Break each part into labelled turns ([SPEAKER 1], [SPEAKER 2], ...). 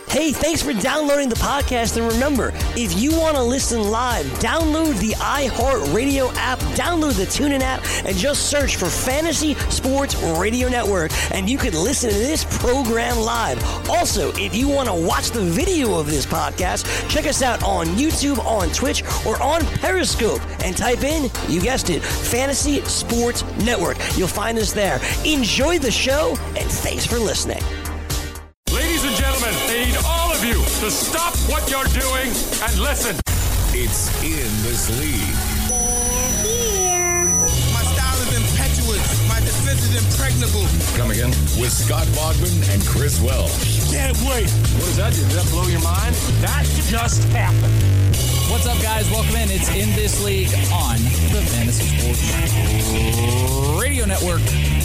[SPEAKER 1] Hey, thanks for downloading the podcast. And remember, if you want to listen live, download the iHeartRadio app, download the TuneIn app, and just search for Fantasy Sports Radio Network, and you can listen to this program live. Also, if you want to watch the video of this podcast, check us out on YouTube, on Twitch, or on Periscope, and type in, you guessed it, Fantasy Sports Network. You'll find us there. Enjoy the show, and thanks for listening.
[SPEAKER 2] Ladies and gentlemen, I need all of you to stop what you're doing and listen.
[SPEAKER 3] It's In This League.
[SPEAKER 4] My style is impetuous. My defense is impregnable.
[SPEAKER 3] Come again? With Scott Bogman and Chris Welch.
[SPEAKER 4] Can't wait.
[SPEAKER 2] What does that do? Did that blow your mind? That just happened.
[SPEAKER 5] What's up, guys? Welcome in. It's In This League on the Fantasy Sports Radio Network.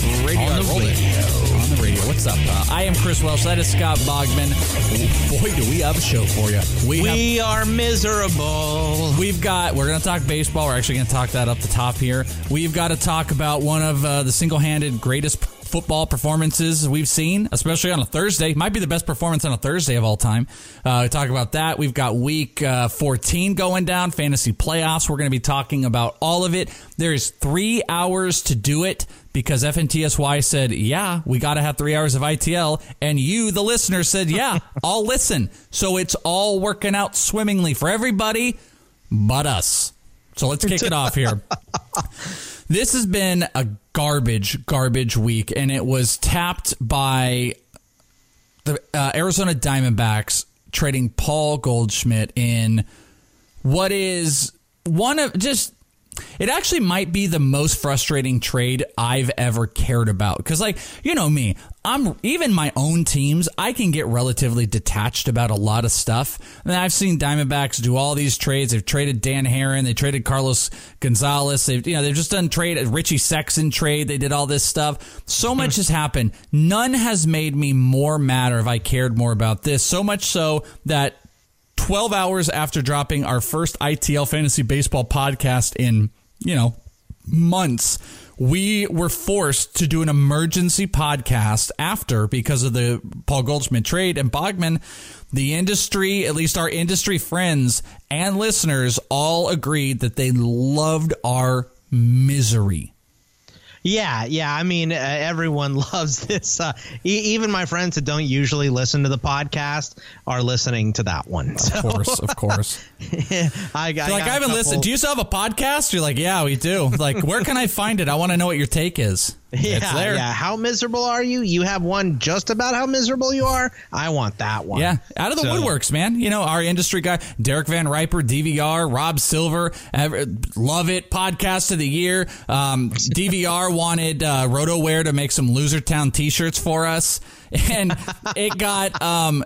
[SPEAKER 5] On the radio. What's up? I am Chris Welch. That is Scott Bogman. Boy, do we have a show for you.
[SPEAKER 6] We are miserable.
[SPEAKER 5] We're going to talk baseball. We're actually going to talk that up the top here. We've got to talk about one of the single-handed greatest football performances we've seen, especially on a Thursday. Might be the best performance on a Thursday of all time. We talk about that. We've got week 14 going down, fantasy playoffs. We're going to be talking about all of it. There's 3 hours to do it because FNTSY said, yeah, we got to have 3 hours of ITL. And you, the listener, said, yeah, I'll listen. So it's all working out swimmingly for everybody but us. So let's kick it off here. This has been a garbage week, and it was tapped by the Arizona Diamondbacks trading Paul Goldschmidt in what is one of just... It actually might be the most frustrating trade I've ever cared about. Because, like, you know me, even my own teams, I can get relatively detached about a lot of stuff. And I've seen Diamondbacks do all these trades. They've traded Dan Herron. They traded Carlos Gonzalez. They've just done a Richie Sexson trade. They did all this stuff. So much has happened. None has made me more mad or if I cared more about this. So much so that 12 hours after dropping our first ITL Fantasy Baseball podcast in, months, we were forced to do an emergency podcast after because of the Paul Goldschmidt trade. And Bogman, the industry, at least our industry friends and listeners, all agreed that they loved our misery.
[SPEAKER 6] Yeah. I mean, everyone loves this. Even my friends that don't usually listen to the podcast are listening to that one.
[SPEAKER 5] Of course. I haven't listened. Do you still have a podcast? You're like, yeah, we do. Like, where can I find it? I want to know what your take is. It's there.
[SPEAKER 6] Yeah. How miserable are you? You have one just about how miserable you are. I want that one.
[SPEAKER 5] Yeah. Out of the woodworks, man. Our industry guy, Derek Van Riper, DVR, Rob Silver, love it. Podcast of the year. DVR wanted RotoWare to make some Losertown t-shirts for us. And it got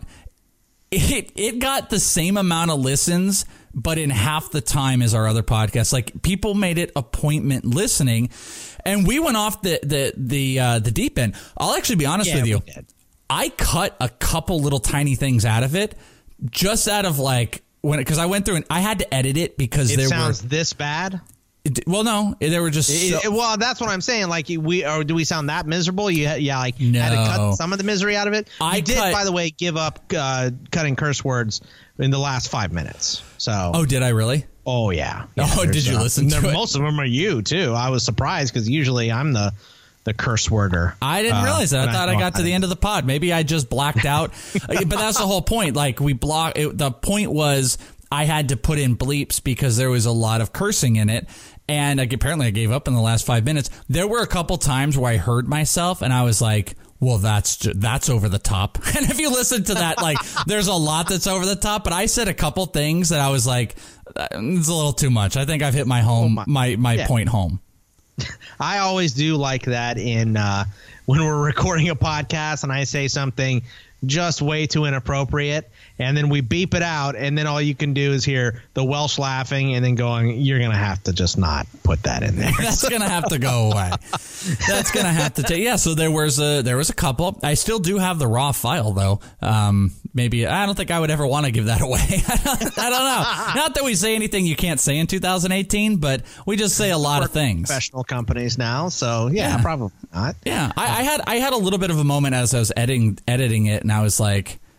[SPEAKER 5] it got the same amount of listens, but in half the time as our other podcasts. Like, people made it appointment listening, and we went off the deep end. I'll actually be honest with you. I cut a couple little tiny things out of it, just out of because I went through and I had to edit it because
[SPEAKER 6] it sounds this bad.
[SPEAKER 5] Well, no, they were just.
[SPEAKER 6] Well, that's what I'm saying. Like, do we sound that miserable?
[SPEAKER 5] No.
[SPEAKER 6] Had to cut some of the misery out of it. I did, by the way, give up cutting curse words in the last 5 minutes. So.
[SPEAKER 5] Oh, did I really?
[SPEAKER 6] Oh yeah.
[SPEAKER 5] Did you listen to it?
[SPEAKER 6] Most of them are you too. I was surprised because usually I'm the curse worder.
[SPEAKER 5] I didn't realize that. I thought I got to the end of the pod. Maybe I just blacked out. But that's the whole point. Like, the point was I had to put in bleeps because there was a lot of cursing in it. And apparently I gave up in the last 5 minutes. There were a couple times where I heard myself and I was like, well, that's over the top. And if you listen to that, there's a lot that's over the top. But I said a couple things that I was like, it's a little too much. I think I've hit my point home.
[SPEAKER 6] I always do like that when we're recording a podcast and I say something just way too inappropriate, and then we beep it out, and then all you can do is hear the Welsh laughing and then going, you're going to have to just not put that in there.
[SPEAKER 5] That's going to have to go away. That's going to have to take. Yeah, so there was a couple. I still do have the raw file, though. Maybe I don't think I would ever want to give that away. I don't know. Not that we say anything you can't say in 2018, but we just say a lot of things.
[SPEAKER 6] Professional companies now, so yeah. Probably not.
[SPEAKER 5] Yeah, I had a little bit of a moment as I was editing it, and I was like,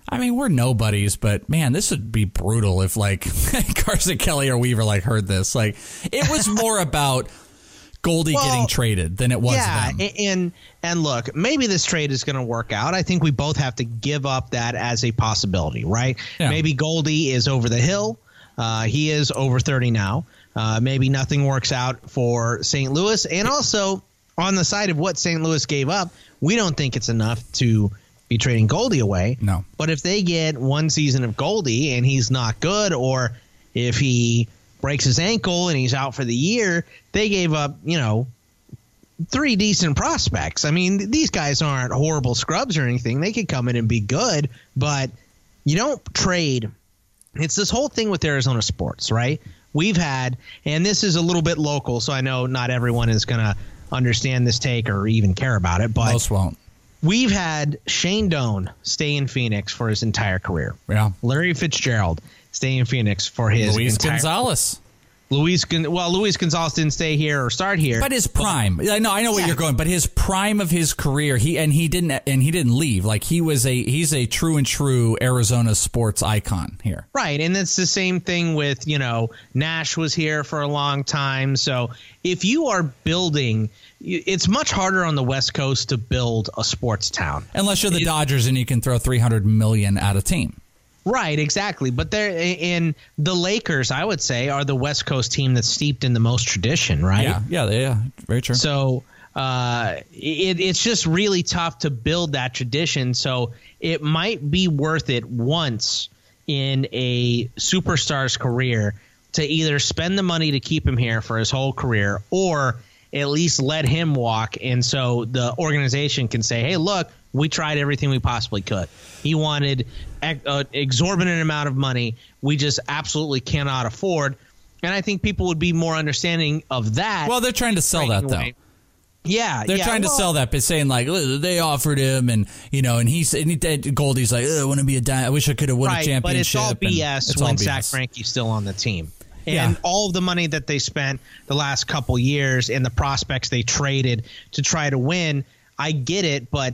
[SPEAKER 5] I mean, we're nobodies, but man, this would be brutal if like Carson Kelly or Weaver like heard this. Like, it was more about Goldie getting traded than it was them.
[SPEAKER 6] And look, maybe this trade is going to work out. I think we both have to give up that as a possibility, right? Yeah. Maybe Goldie is over the hill. He is over 30 now. Maybe nothing works out for St. Louis. And also, on the side of what St. Louis gave up, we don't think it's enough to be trading Goldie away.
[SPEAKER 5] No.
[SPEAKER 6] But if they get one season of Goldie and he's not good, or if he breaks his ankle and he's out for the year, they gave up, 3 decent prospects. I mean, these guys aren't horrible scrubs or anything. They could come in and be good, but you don't trade. It's this whole thing with Arizona sports, right? We've had, and this is a little bit local, so I know not everyone is going to understand this take or even care about it, but
[SPEAKER 5] most won't.
[SPEAKER 6] We've had Shane Doan stay in Phoenix for his entire career.
[SPEAKER 5] Yeah.
[SPEAKER 6] Larry Fitzgerald stay in Phoenix for his
[SPEAKER 5] Gonzalez.
[SPEAKER 6] Luis Gonzalez didn't stay here or start here,
[SPEAKER 5] but his prime. I know where you're going, but his prime of his career, he didn't leave. Like he's a true and true Arizona sports icon here.
[SPEAKER 6] Right, and it's the same thing with Nash was here for a long time. So if you are building, it's much harder on the West Coast to build a sports town
[SPEAKER 5] unless you're the Dodgers and you can throw $300 million at a team.
[SPEAKER 6] Right, exactly. But they're in the Lakers, I would say, are the West Coast team that's steeped in the most tradition, right?
[SPEAKER 5] Yeah, very true.
[SPEAKER 6] So it's just really tough to build that tradition. So it might be worth it once in a superstar's career to either spend the money to keep him here for his whole career or at least let him walk. And so the organization can say, hey, look, we tried everything we possibly could. He wanted an exorbitant amount of money we just absolutely cannot afford. And I think people would be more understanding of that.
[SPEAKER 5] Well, they're trying to sell that, though.
[SPEAKER 6] Yeah.
[SPEAKER 5] They're trying to sell that by saying, like, they offered him and Goldie's like, I want to be a I wish I could have won a championship.
[SPEAKER 6] But it's all BS when Zach Greinke's still on the team. And all of the money that they spent the last couple years and the prospects they traded to try to win, I get it, but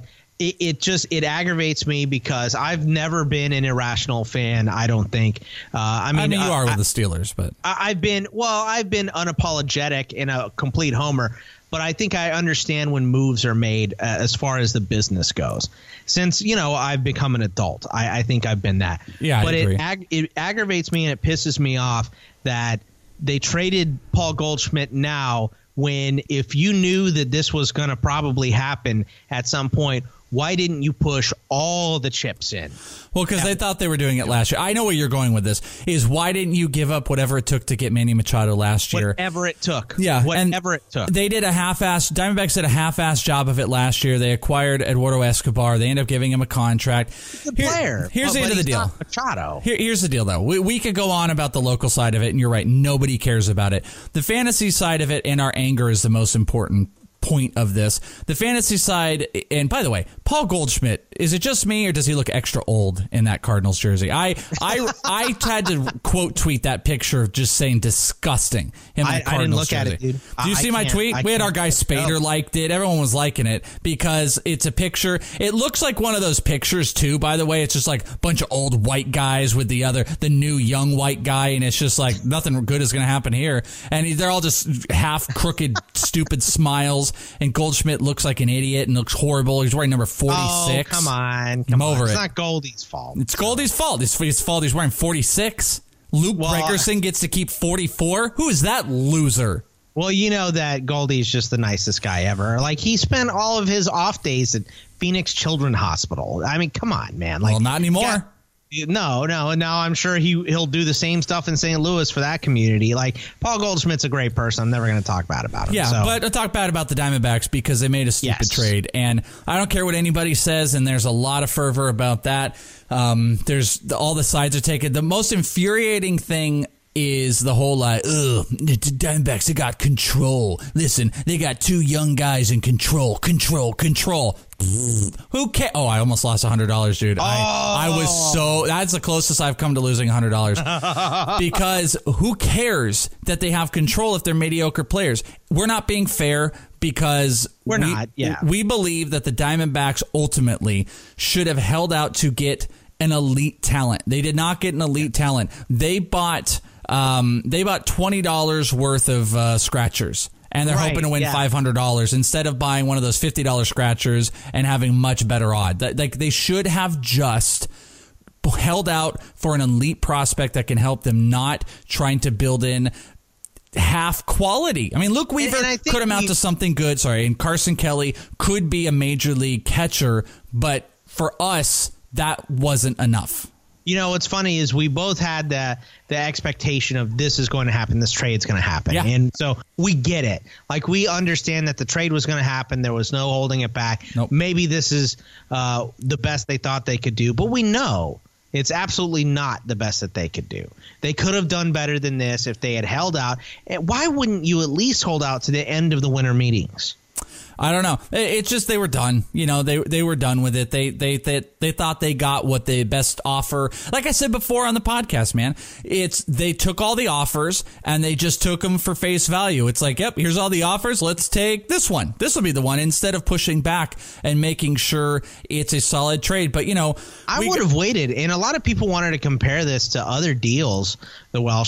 [SPEAKER 6] it aggravates me because I've never been an irrational fan, I don't think. I mean you
[SPEAKER 5] are with the Steelers, but
[SPEAKER 6] I've been unapologetic and a complete homer, but I think I understand when moves are made as far as the business goes. Since, I've become an adult, I think I've been that.
[SPEAKER 5] Yeah,
[SPEAKER 6] but
[SPEAKER 5] I agree.
[SPEAKER 6] It aggravates me and it pisses me off that they traded Paul Goldschmidt now when if you knew that this was going to probably happen at some point, why didn't you push all the chips in?
[SPEAKER 5] Well, because they thought they were doing it last year. I know where you're going with this. Is why didn't you give up whatever it took to get Manny Machado last year?
[SPEAKER 6] Whatever it took.
[SPEAKER 5] Yeah.
[SPEAKER 6] Whatever it took.
[SPEAKER 5] They did Diamondbacks did a half-ass job of it last year. They acquired Eduardo Escobar. They ended up giving him a contract.
[SPEAKER 6] He's a player.
[SPEAKER 5] Here's the end of the deal.
[SPEAKER 6] Machado.
[SPEAKER 5] Here's the deal, though. We could go on about the local side of it, and you're right. Nobody cares about it. The fantasy side of it and our anger is the most important point of this. The fantasy side, and by the way, Paul Goldschmidt, is it just me or does he look extra old in that Cardinals jersey? I had to quote tweet that picture just saying disgusting in that Cardinals jersey.
[SPEAKER 6] I didn't look at it, dude.
[SPEAKER 5] Did you see my tweet? We had our guy Spader liked it. Everyone was liking it because it's a picture. It looks like one of those pictures too, by the way. It's just like a bunch of old white guys with the new young white guy, and it's just like nothing good is going to happen here. And they're all just half crooked, stupid smiles. And Goldschmidt looks like an idiot and looks horrible. He's wearing number 46.
[SPEAKER 6] Oh, come on.
[SPEAKER 5] I'm over it.
[SPEAKER 6] It's not Goldie's fault.
[SPEAKER 5] It's Goldie's fault. It's his fault he's wearing 46. Luke Gregerson gets to keep 44. Who is that loser?
[SPEAKER 6] Well, you know that Goldie's just the nicest guy ever. Like, he spent all of his off days at Phoenix Children's Hospital. I mean, come on, man. Like,
[SPEAKER 5] well, not anymore.
[SPEAKER 6] No. Now I'm sure he'll do the same stuff in St. Louis for that community. Like, Paul Goldschmidt's a great person. I'm never going to talk bad about him.
[SPEAKER 5] Yeah, but I talk bad about the Diamondbacks because they made a stupid trade. And I don't care what anybody says, and there's a lot of fervor about that. There's all the sides are taken. The most infuriating thing is the whole the Diamondbacks, they got control. Listen, they got 2 young guys in control. Who cares? Oh, I almost lost $100, dude. I was that's the closest I've come to losing $100 because who cares that they have control if they're mediocre players? We're not being fair because we believe that the Diamondbacks ultimately should have held out to get an elite talent. They did not get an elite talent. They bought $20 worth of scratchers. And they're hoping to win $500 instead of buying one of those $50 scratchers and having much better odds. Like they should have just held out for an elite prospect that can help them, not trying to build in half quality. I mean, Luke Weaver could amount to something good. And Carson Kelly could be a major league catcher, but for us, that wasn't enough.
[SPEAKER 6] You know, what's funny is we both had the expectation of this is going to happen. This trade's going to happen. Yeah. And so we get it. Like, we understand that the trade was going to happen. There was no holding it back.
[SPEAKER 5] Nope.
[SPEAKER 6] Maybe this is the best they thought they could do. But we know it's absolutely not the best that they could do. They could have done better than this if they had held out. Why wouldn't you at least hold out to the end of the winter meetings?
[SPEAKER 5] I don't know. It's just they were done. You know, they were done with it. They thought they got what the best offer. Like I said before on the podcast, man, they took all the offers and they just took them for face value. It's like, yep, here's all the offers. Let's take this one. This will be the one, instead of pushing back and making sure it's a solid trade. But, you know,
[SPEAKER 6] I would have waited. And a lot of people wanted to compare this to other deals. The Welsh,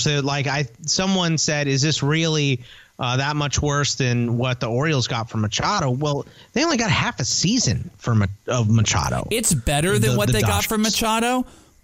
[SPEAKER 6] someone said, is this really that much worse than what the Orioles got from Machado? Well, they only got half a season of Machado.
[SPEAKER 5] It's better than what they got from Machado,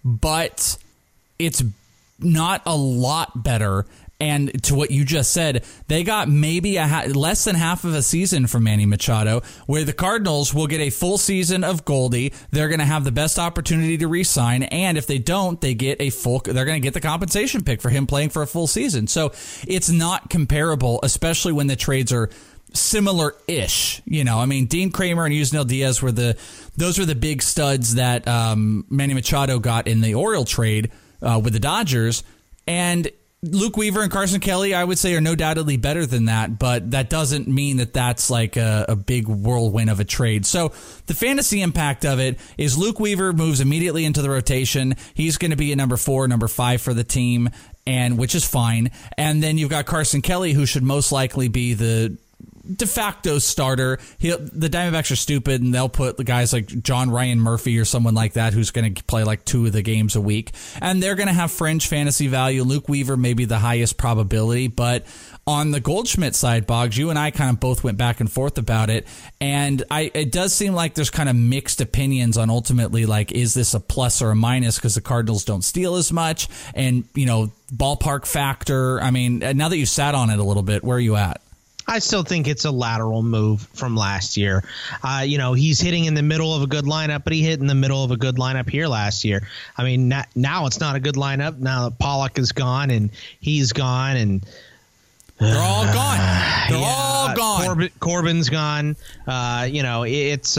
[SPEAKER 5] but it's not a lot better. And to what you just said, they got maybe less than half of a season from Manny Machado, where the Cardinals will get a full season of Goldie. They're going to have the best opportunity to re-sign, and if they don't, they're going to get the compensation pick for him playing for a full season. So it's not comparable, especially when the trades are similar-ish. You know, I mean, Dean Kramer and Yusniel Diaz were the big studs that Manny Machado got in the Oriole trade with the Dodgers, and Luke Weaver and Carson Kelly, I would say, are no doubtedly better than that, but that doesn't mean that that's like a big whirlwind of a trade. So the fantasy impact of it is Luke Weaver moves immediately into the rotation. He's going to be a number 4, number 5 for the team, and which is fine. And then you've got Carson Kelly, who should most likely be the de facto starter. The Diamondbacks are stupid, and they'll put the guys like John Ryan Murphy or someone like that who's going to play like 2 of the games a week, and they're going to have fringe fantasy value. Luke Weaver may be the highest probability, but on the Goldschmidt side, Boggs, you and I kind of both went back and forth about it, and it does seem like there's kind of mixed opinions on ultimately, like, is this a plus or a minus because the Cardinals don't steal as much, and, you know, ballpark factor. I mean, now that you sat on it a little bit, where are you at?
[SPEAKER 6] I still think it's a lateral move from last year. You know, he's hitting in the middle of a good lineup, but he hit in the middle of a good lineup here last year. I mean, now it's not a good lineup. Now that Pollock is gone and he's gone, and
[SPEAKER 5] they're all gone. They're all gone.
[SPEAKER 6] Corbin's gone. You know, it's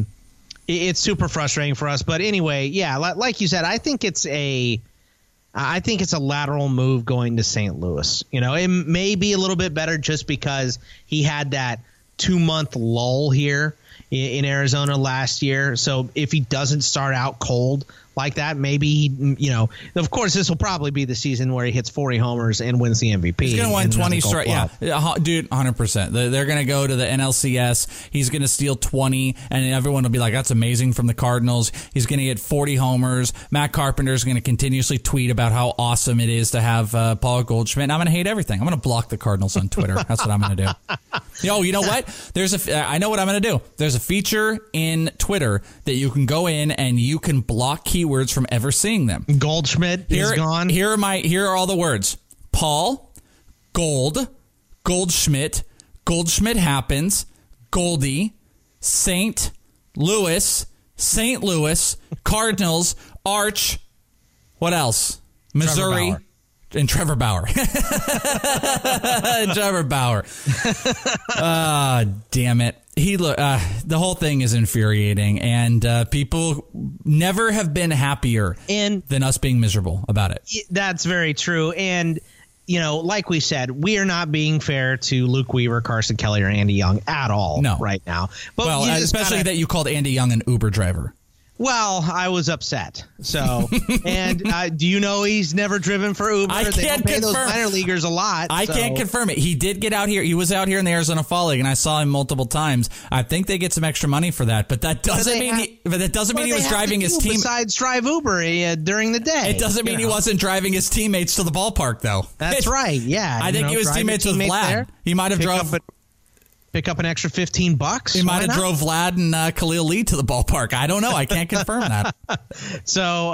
[SPEAKER 6] super frustrating for us. But anyway, yeah, like you said, I think it's a lateral move going to St. Louis. You know, it may be a little bit better just because he had that 2-month lull here in Arizona last year. So if he doesn't start out cold like that, maybe he, you know, of course, this will probably be the season where he hits 40 homers and wins the MVP.
[SPEAKER 5] He's going to win 20 straight. Yeah, dude, 100%. They're going to go to the NLCS. He's going to steal 20, and everyone will be like, that's amazing from the Cardinals. He's going to get 40 homers. Matt Carpenter is going to continuously tweet about how awesome it is to have Paul Goldschmidt. And I'm going to hate everything. I'm going to block the Cardinals on Twitter. That's what I'm going to do. You know what? I know what I'm going to do. There's a feature in Twitter that you can go in and you can block keywords from ever seeing them.
[SPEAKER 6] Goldschmidt is gone.
[SPEAKER 5] Here are all the words: Paul, Gold, Goldschmidt, Goldschmidt happens, Goldie, St. Louis, Cardinals, Arch. What else? Missouri. And Trevor Bauer. Trevor Bauer. Damn it. The whole thing is infuriating, and people never have been happier than us being miserable about it.
[SPEAKER 6] That's very true. And, you know, like we said, we are not being fair to Luke Weaver, Carson Kelly, or Andy Young at all right now. But
[SPEAKER 5] especially that you called Andy Young an Uber driver.
[SPEAKER 6] Well, I was upset. So, and do you know he's never driven for Uber?
[SPEAKER 5] I
[SPEAKER 6] they
[SPEAKER 5] can't
[SPEAKER 6] don't pay
[SPEAKER 5] confirm.
[SPEAKER 6] those minor leaguers a lot.
[SPEAKER 5] I can't confirm it. He did get out here. He was out here in the Arizona Fall League, and I saw him multiple times. I think they get some extra money for that, but that doesn't mean he was driving his team.
[SPEAKER 6] Besides drive Uber during the day,
[SPEAKER 5] it doesn't mean he wasn't driving his teammates to the ballpark, though.
[SPEAKER 6] That's right. Yeah,
[SPEAKER 5] I think he was teammates with Vlad.
[SPEAKER 6] There.
[SPEAKER 5] He might have
[SPEAKER 6] pick up an extra $15.
[SPEAKER 5] He might have drove Vlad and Khalil Lee to the ballpark. I don't know. I can't confirm that.
[SPEAKER 6] So,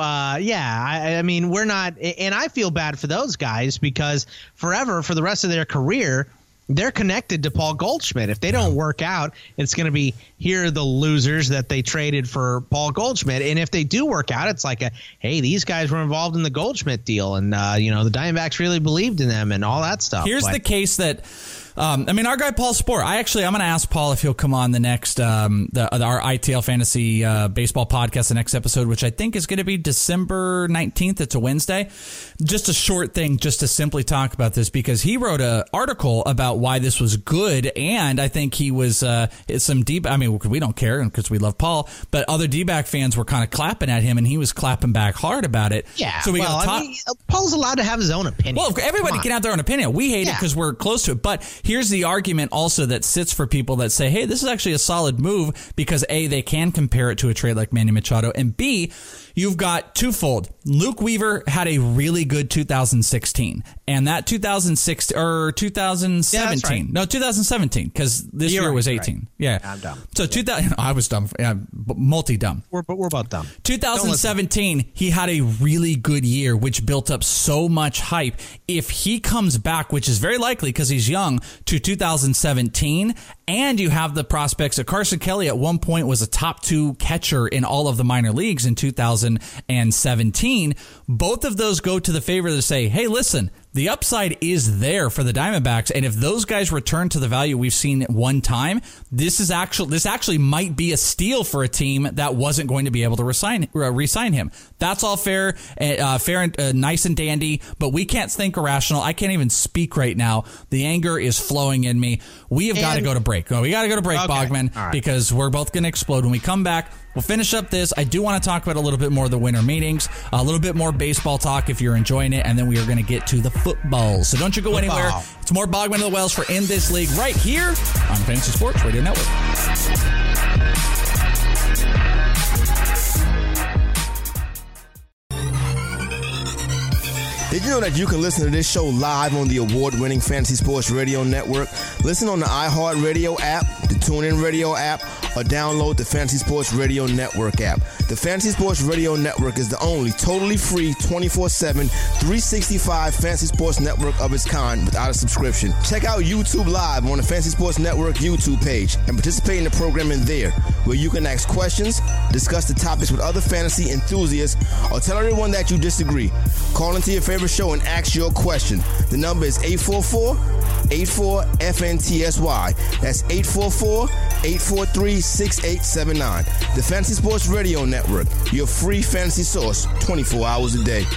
[SPEAKER 6] I mean, we're not, and I feel bad for those guys because forever, for the rest of their career, they're connected to Paul Goldschmidt. If they don't work out, it's going to be, here are the losers that they traded for Paul Goldschmidt. And if they do work out, it's like hey, these guys were involved in the Goldschmidt deal, and the Diamondbacks really believed in them and all that stuff.
[SPEAKER 5] Here's the case that. Our guy Paul Sport. I'm going to ask Paul if he'll come on the next our ITL Fantasy Baseball podcast, the next episode, which I think is going to be December 19th. It's a Wednesday. Just a short thing, just to simply talk about this, because he wrote an article about why this was good, and I think he was some deep. I mean, we don't care because we love Paul, but other D-back fans were kind of clapping at him, and he was clapping back hard about it.
[SPEAKER 6] Yeah.
[SPEAKER 5] So
[SPEAKER 6] Paul's allowed to have his own opinion.
[SPEAKER 5] Well, everybody can have their own opinion. We hate it because we're close to it, but here's the argument also that sits for people that say, hey, this is actually a solid move because A, they can compare it to a trade like Manny Machado, and B, you've got twofold. Luke Weaver had a really good 2016, and that 2017.
[SPEAKER 6] Yeah, that's right.
[SPEAKER 5] No, 2017, because this year was 18. Right. Yeah,
[SPEAKER 6] I'm dumb.
[SPEAKER 5] So I was dumb. Yeah, multi-dumb.
[SPEAKER 6] We're both dumb.
[SPEAKER 5] 2017, he had a really good year, which built up so much hype. If he comes back, which is very likely because he's young, to 2017, and you have the prospects of Carson Kelly at one point was a top 2 catcher in all of the minor leagues in 2017. Both of those go to the favor to say, hey, listen, the upside is there for the Diamondbacks, and if those guys return to the value we've seen at one time, this actually might be a steal for a team that wasn't going to be able to re-sign him. That's all fair and nice and dandy, but we can't think irrational. I can't even speak right now. The anger is flowing in me. We have got to go to break. We got to go to break, okay. Bogman, right. Because we're both going to explode when we come back. We'll finish up this. I do want to talk about a little bit more of the winter meetings, a little bit more baseball talk if you're enjoying it, and then we are going to get to the football. So don't you go anywhere. It's more Bogman of the Wells for In This League right here on Fantasy Sports Radio Network.
[SPEAKER 7] Did you know that you can listen to this show live on the award-winning Fantasy Sports Radio Network? Listen on the iHeartRadio app, the TuneIn Radio app, or download the Fantasy Sports Radio Network app. The Fantasy Sports Radio Network is the only totally free 24/7, 365 Fantasy Sports Network of its kind without a subscription. Check out YouTube Live on the Fantasy Sports Network YouTube page and participate in the programming there, where you can ask questions, discuss the topics with other fantasy enthusiasts, or tell everyone that you disagree. Call into your favorite show and ask your question. The number is 844-84-FNTSY. That's 844-843-6879. The Fantasy Sports Radio Network, your free fantasy source 24 hours a day.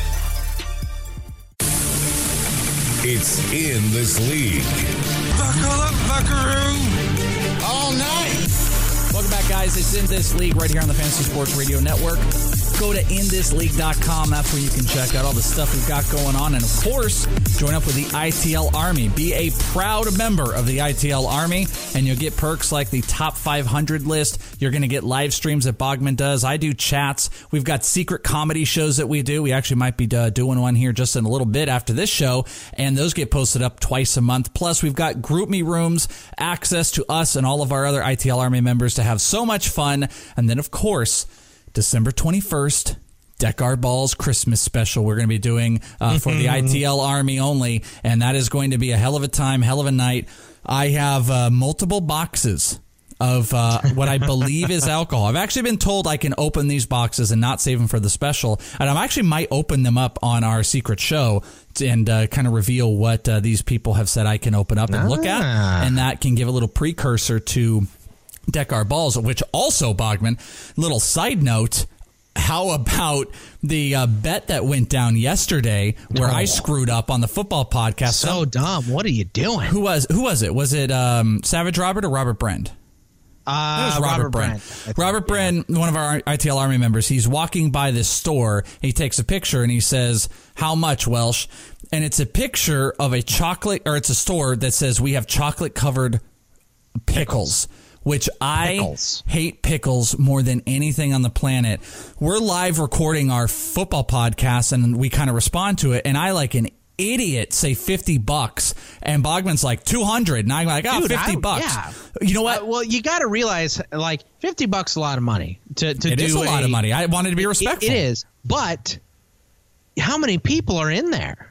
[SPEAKER 3] It's In This League.
[SPEAKER 4] Buckle up, buckaroo.
[SPEAKER 7] All night.
[SPEAKER 5] Welcome back, guys. It's In This League right here on the Fantasy Sports Radio Network. Go to inthisleague.com. That's where you can check out all the stuff we've got going on. And, of course, join up with the ITL Army. Be a proud member of the ITL Army, and you'll get perks like the Top 500 list. You're going to get live streams that Bogman does. I do chats. We've got secret comedy shows that we do. We actually might be doing one here just in a little bit after this show, and those get posted up twice a month. Plus, we've got Group Me rooms, access to us and all of our other ITL Army members to have so much fun. And then, of course, December 21st, Deck Our Balls Christmas special we're going to be doing for the ITL Army only, and that is going to be a hell of a time, hell of a night. I have multiple boxes of what I believe is alcohol. I've actually been told I can open these boxes and not save them for the special, and I actually might open them up on our secret show and kind of reveal what these people have said I can open up and look at, and that can give a little precursor to Deck Our Balls, which also, Bogman, little side note, how about the bet that went down yesterday where I screwed up on the football podcast?
[SPEAKER 6] So dumb. What are you doing?
[SPEAKER 5] Who was it? Was it Savage Robert or Robert Brand? It was Robert Bren. Robert Bren, one of our ITL Army members, he's walking by this store. He takes a picture and he says, "How much, Welsh?" And it's a picture of a chocolate, or it's a store that says, "We have chocolate covered pickles." Which I hate pickles more than anything on the planet. We're live recording our football podcast and we kind of respond to it. And I, like an idiot, say $50, and Bogman's like 200, and I'm like, oh, dude, $50.
[SPEAKER 6] Yeah.
[SPEAKER 5] You know what?
[SPEAKER 6] Well, you got to realize, like, $50 is a lot of money to do. It is
[SPEAKER 5] a lot of money. I wanted to be respectful.
[SPEAKER 6] It is, but how many people are in there?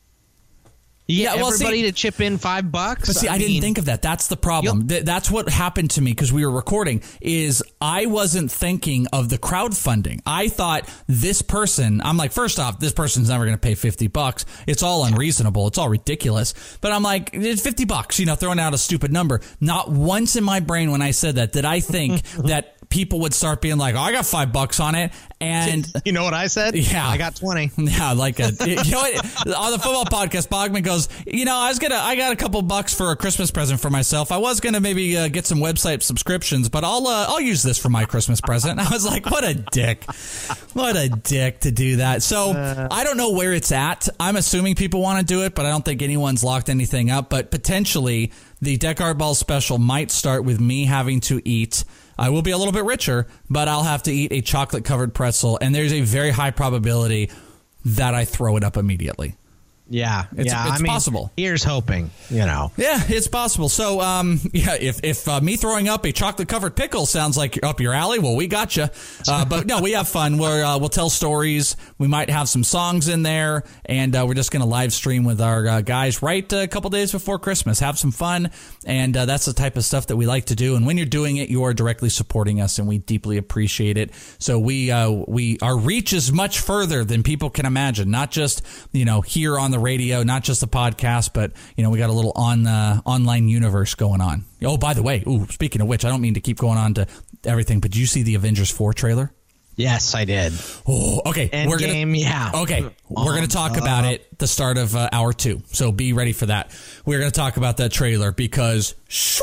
[SPEAKER 6] Everybody to chip in $5.
[SPEAKER 5] But see, I didn't think of that. That's the problem. That's what happened to me because we were recording. Is I wasn't thinking of the crowdfunding. I thought this person. I'm like, first off, this person's never going to pay $50. It's all unreasonable. It's all ridiculous. But I'm like, it's $50. You know, throwing out a stupid number. Not once in my brain when I said that did I think that people would start being like, "Oh, I got $5 on it." And
[SPEAKER 6] you know what I said?
[SPEAKER 5] Yeah,
[SPEAKER 6] I got 20.
[SPEAKER 5] Yeah, like you know what? On the football podcast, Bogman goes, "You know, I got a couple bucks for a Christmas present for myself. I was gonna maybe get some website subscriptions, but I'll use this for my Christmas present." And I was like, "What a dick! What a dick to do that." So I don't know where it's at. I'm assuming people want to do it, but I don't think anyone's locked anything up. But potentially, the Deck Art Ball special might start with me having to eat. I will be a little bit richer, but I'll have to eat a chocolate-covered pretzel, and there's a very high probability that I throw it up immediately.
[SPEAKER 6] Yeah,
[SPEAKER 5] it's possible.
[SPEAKER 6] Here's hoping, you know.
[SPEAKER 5] Yeah, it's possible. So, if me throwing up a chocolate-covered pickle sounds like up your alley, well, we got you. But no, we have fun. We'll tell stories. We might have some songs in there, and we're just going to live stream with our guys right a couple days before Christmas. Have some fun, and that's the type of stuff that we like to do. And when you're doing it, you are directly supporting us, and we deeply appreciate it. So our reach is much further than people can imagine. Not just here on the radio, not just the podcast, but we got a little online universe going on. Oh, by the way, speaking of which, I don't mean to keep going on to everything, but did you see the Avengers 4 trailer?
[SPEAKER 6] Yes, I did.
[SPEAKER 5] Oh, okay. Okay, we're gonna talk about it the start of hour 2, so be ready for that. We're gonna talk about that trailer because swing.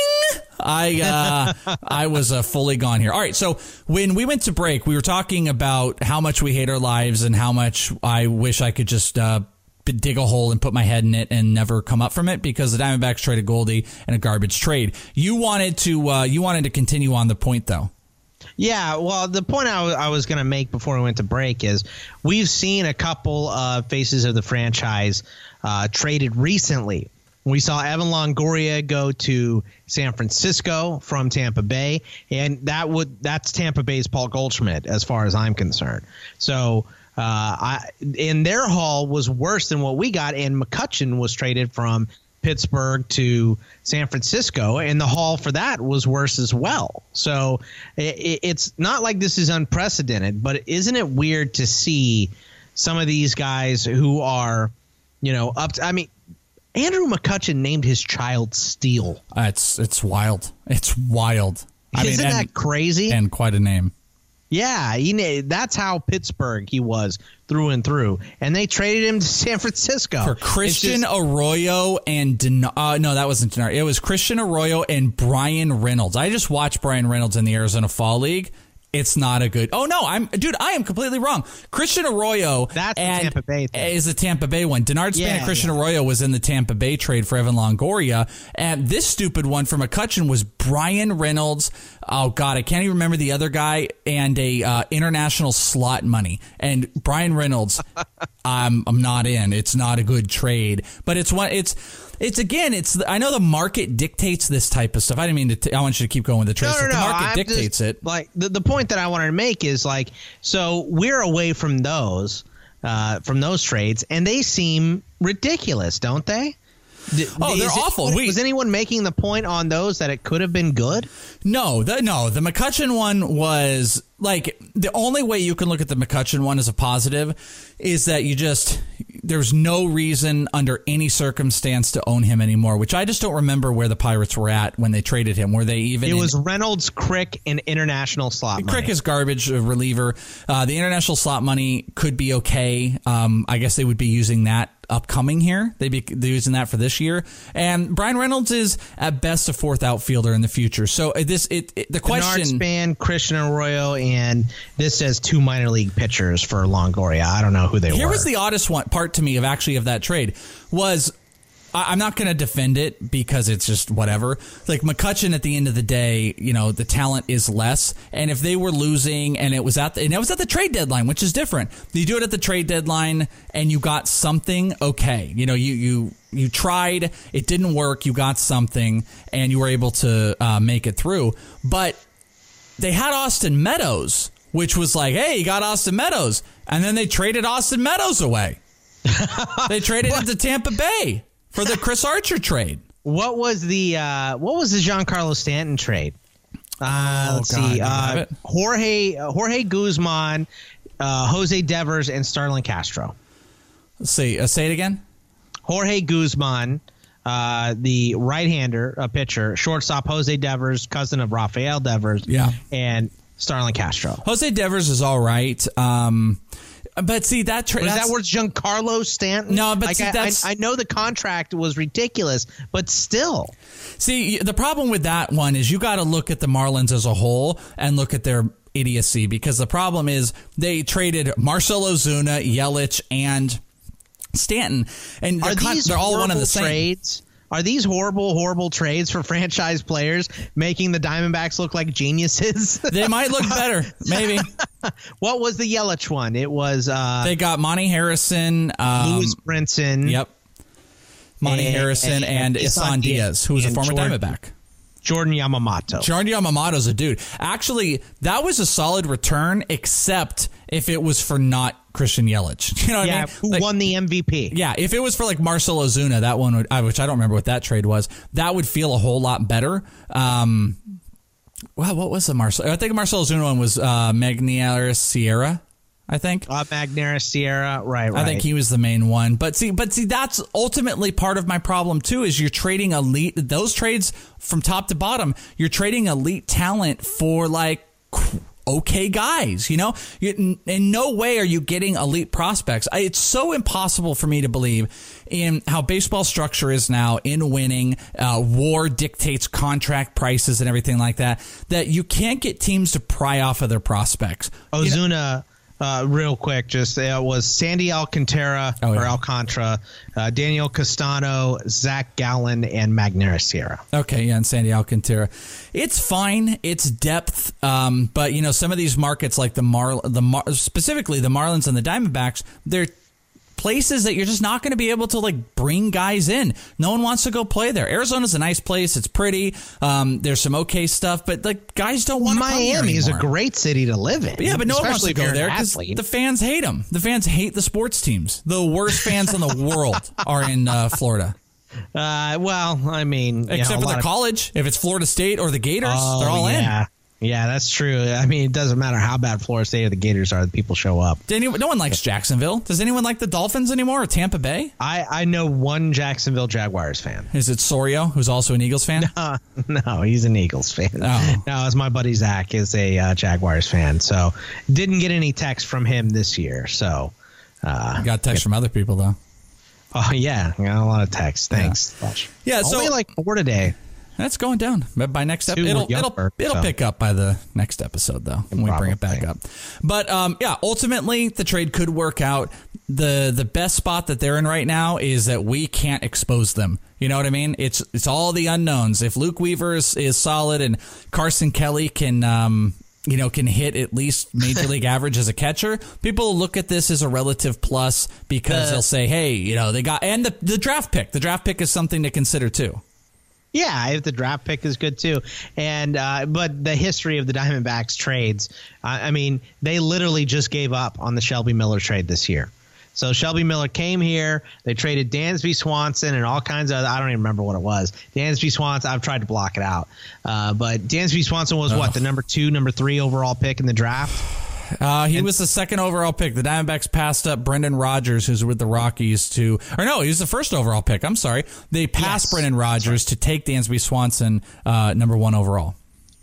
[SPEAKER 5] I was fully gone here. All right, so when we went to break, we were talking about how much we hate our lives and how much I wish I could just dig a hole and put my head in it and never come up from it because the Diamondbacks traded Goldie in a garbage trade. You wanted to continue on the point, though.
[SPEAKER 6] Yeah, well, the point I was going to make before we went to break is we've seen a couple of faces of the franchise traded recently. We saw Evan Longoria go to San Francisco from Tampa Bay, and that's Tampa Bay's Paul Goldschmidt as far as I'm concerned. So in their haul was worse than what we got, and McCutchen was traded from Pittsburgh to San Francisco, and the haul for that was worse as well. So it's not like this is unprecedented, but isn't it weird to see some of these guys who are, up to, I mean, Andrew McCutchen named his child Steel.
[SPEAKER 5] It's wild. It's wild.
[SPEAKER 6] Isn't that crazy?
[SPEAKER 5] And quite a name.
[SPEAKER 6] Yeah, that's how Pittsburgh he was through and through, and they traded him to San Francisco
[SPEAKER 5] for Christian Arroyo and no, that wasn't Denard. It was Christian Arroyo and Brian Reynolds. I just watched Brian Reynolds in the Arizona Fall League. It's not a good. Oh no, I am completely wrong. Christian Arroyo,
[SPEAKER 6] that's the Tampa Bay thing.
[SPEAKER 5] Is the Tampa Bay one. Denard Span and Christian Arroyo was in the Tampa Bay trade for Evan Longoria, and this stupid one for McCutchen was Brian Reynolds. Oh God, I can't even remember the other guy, and a international slot money. And Brian Reynolds, I'm not in. It's not a good trade, but it's one. I know the market dictates this type of stuff. I didn't mean to. I want you to keep going with the trade.
[SPEAKER 6] No.
[SPEAKER 5] The market dictates it.
[SPEAKER 6] Like the point that I wanted to make is like, so we're away from those trades, and they seem ridiculous, don't they?
[SPEAKER 5] They're awful.
[SPEAKER 6] Was anyone making the point on those that it could have been good?
[SPEAKER 5] No. The McCutchen one was like the only way you can look at the McCutchen one as a positive is that there's no reason under any circumstance to own him anymore, which I just don't remember where the Pirates were at when they traded him. Were they even? It
[SPEAKER 6] was Reynolds, Crick, and international slot money.
[SPEAKER 5] Crick is garbage, reliever. The international slot money could be okay. I guess they would be using that upcoming here. They're using that for this year. And Brian Reynolds is at best a fourth outfielder in the future. So the question...
[SPEAKER 6] Bernard Span, Christian Arroyo, and this says 2 minor league pitchers for Longoria. I don't know who they were.
[SPEAKER 5] Here was the oddest part to me of that trade was... I'm not going to defend it because it's just whatever. Like McCutchen, at the end of the day, the talent is less. And if they were losing and it was at the trade deadline, which is different. You do it at the trade deadline and you got something. Okay, you tried, it didn't work. You got something and you were able to make it through. But they had Austin Meadows, which was like, hey, you got Austin Meadows, and then they traded Austin Meadows away. They traded him to Tampa Bay. For the Chris Archer trade.
[SPEAKER 6] What was the Giancarlo Stanton trade? Let's see. Jorge Guzman, Jose Devers, and Starlin Castro.
[SPEAKER 5] Let's see. Say it again.
[SPEAKER 6] Jorge Guzman, the right-hander pitcher, shortstop Jose Devers, cousin of Rafael Devers, and Starlin Castro.
[SPEAKER 5] Jose Devers is all right. But see, that trade...
[SPEAKER 6] Is that worth Giancarlo Stanton?
[SPEAKER 5] No, but
[SPEAKER 6] I know the contract was ridiculous, but still.
[SPEAKER 5] See, the problem with that one is you got to look at the Marlins as a whole and look at their idiocy, because the problem is they traded Marcell Ozuna, Yelich, and Stanton, and they're all one and the same.
[SPEAKER 6] Trades? Are these horrible trades for franchise players making the Diamondbacks look like geniuses?
[SPEAKER 5] They might look better, maybe.
[SPEAKER 6] What was the Yelich one? It was...
[SPEAKER 5] they got Monty Harrison.
[SPEAKER 6] Louis Brinson.
[SPEAKER 5] Yep. Monty Harrison and Isan Diaz, who was a former Diamondback.
[SPEAKER 6] Jordan Yamamoto.
[SPEAKER 5] Jordan Yamamoto's a dude. Actually, that was a solid return, except if it was for not Christian Yelich. You know what I mean?
[SPEAKER 6] Who won the MVP.
[SPEAKER 5] Yeah, if it was for like Marcell Ozuna, that one would, which I don't remember what that trade was, that would feel a whole lot better. Well, what was the Marcell? I think Marcell Ozuna one was Magneuris Sierra. I think
[SPEAKER 6] Magneuris Sierra, right.
[SPEAKER 5] I think he was the main one. But see, that's ultimately part of my problem too. Is you're trading elite those trades from top to bottom. You're trading elite talent for like okay guys. In no way are you getting elite prospects. It's so impossible for me to believe in how baseball structure is now in winning. WAR dictates contract prices and everything like that. That you can't get teams to pry off of their prospects.
[SPEAKER 6] Ozuna. Real quick, it was Sandy Alcantara Alcantara, Daniel Castano, Zach Gallen, and Magneuris Sierra.
[SPEAKER 5] Okay, yeah, and Sandy Alcantara. It's fine. It's depth, but some of these markets like specifically the Marlins and the Diamondbacks, they're places that you're just not going to be able to like bring guys in. No one wants to go play there. Arizona's a nice place. It's pretty. There's some okay stuff, but like guys don't want to come here
[SPEAKER 6] Miami is
[SPEAKER 5] anymore.
[SPEAKER 6] a great city to live in.
[SPEAKER 5] Yeah, but no one wants to go there because the fans hate them. The fans hate the sports teams. The worst fans in the world are in Florida.
[SPEAKER 6] Well, I mean,
[SPEAKER 5] except for the college. If it's Florida State or the Gators, they're all in.
[SPEAKER 6] Yeah, that's true. I mean, it doesn't matter how bad Florida State or the Gators are, the people show up.
[SPEAKER 5] No one likes Jacksonville. Does anyone like the Dolphins anymore or Tampa Bay?
[SPEAKER 6] I know one Jacksonville Jaguars fan.
[SPEAKER 5] Is it Sorio, who's also an Eagles fan?
[SPEAKER 6] No, he's an Eagles fan.
[SPEAKER 5] Oh.
[SPEAKER 6] No, it's my buddy Zach is a Jaguars fan. So didn't get any text from him this year. So
[SPEAKER 5] got text from other people, though.
[SPEAKER 6] Oh, yeah. Got a lot of texts. Thanks.
[SPEAKER 5] Yeah, so
[SPEAKER 6] only like 4 today.
[SPEAKER 5] That's going down. But by next episode, it'll pick up by the next episode, though, when we bring it back up. But ultimately, the trade could work out. The best spot that they're in right now is that we can't expose them. You know what I mean? It's all the unknowns. If Luke Weaver is solid and Carson Kelly can hit at least major league average as a catcher, people will look at this as a relative plus because they'll say, hey, they got, and the draft pick. The draft pick is something to consider too.
[SPEAKER 6] Yeah, if the draft pick is good too. And but the history of the Diamondbacks trades, I mean, they literally just gave up on the Shelby Miller trade this year. So Shelby Miller came here. They traded Dansby Swanson and all kinds of I don't even remember what it was. Dansby Swanson, I've tried to block it out. But Dansby Swanson was the number 2, number 3 overall pick in the draft?
[SPEAKER 5] He was the second overall pick. The Diamondbacks passed up Brendan Rodgers, who's with the Rockies, he was the first overall pick. I'm sorry. They passed Brendan Rodgers to take Dansby Swanson, number 1 overall.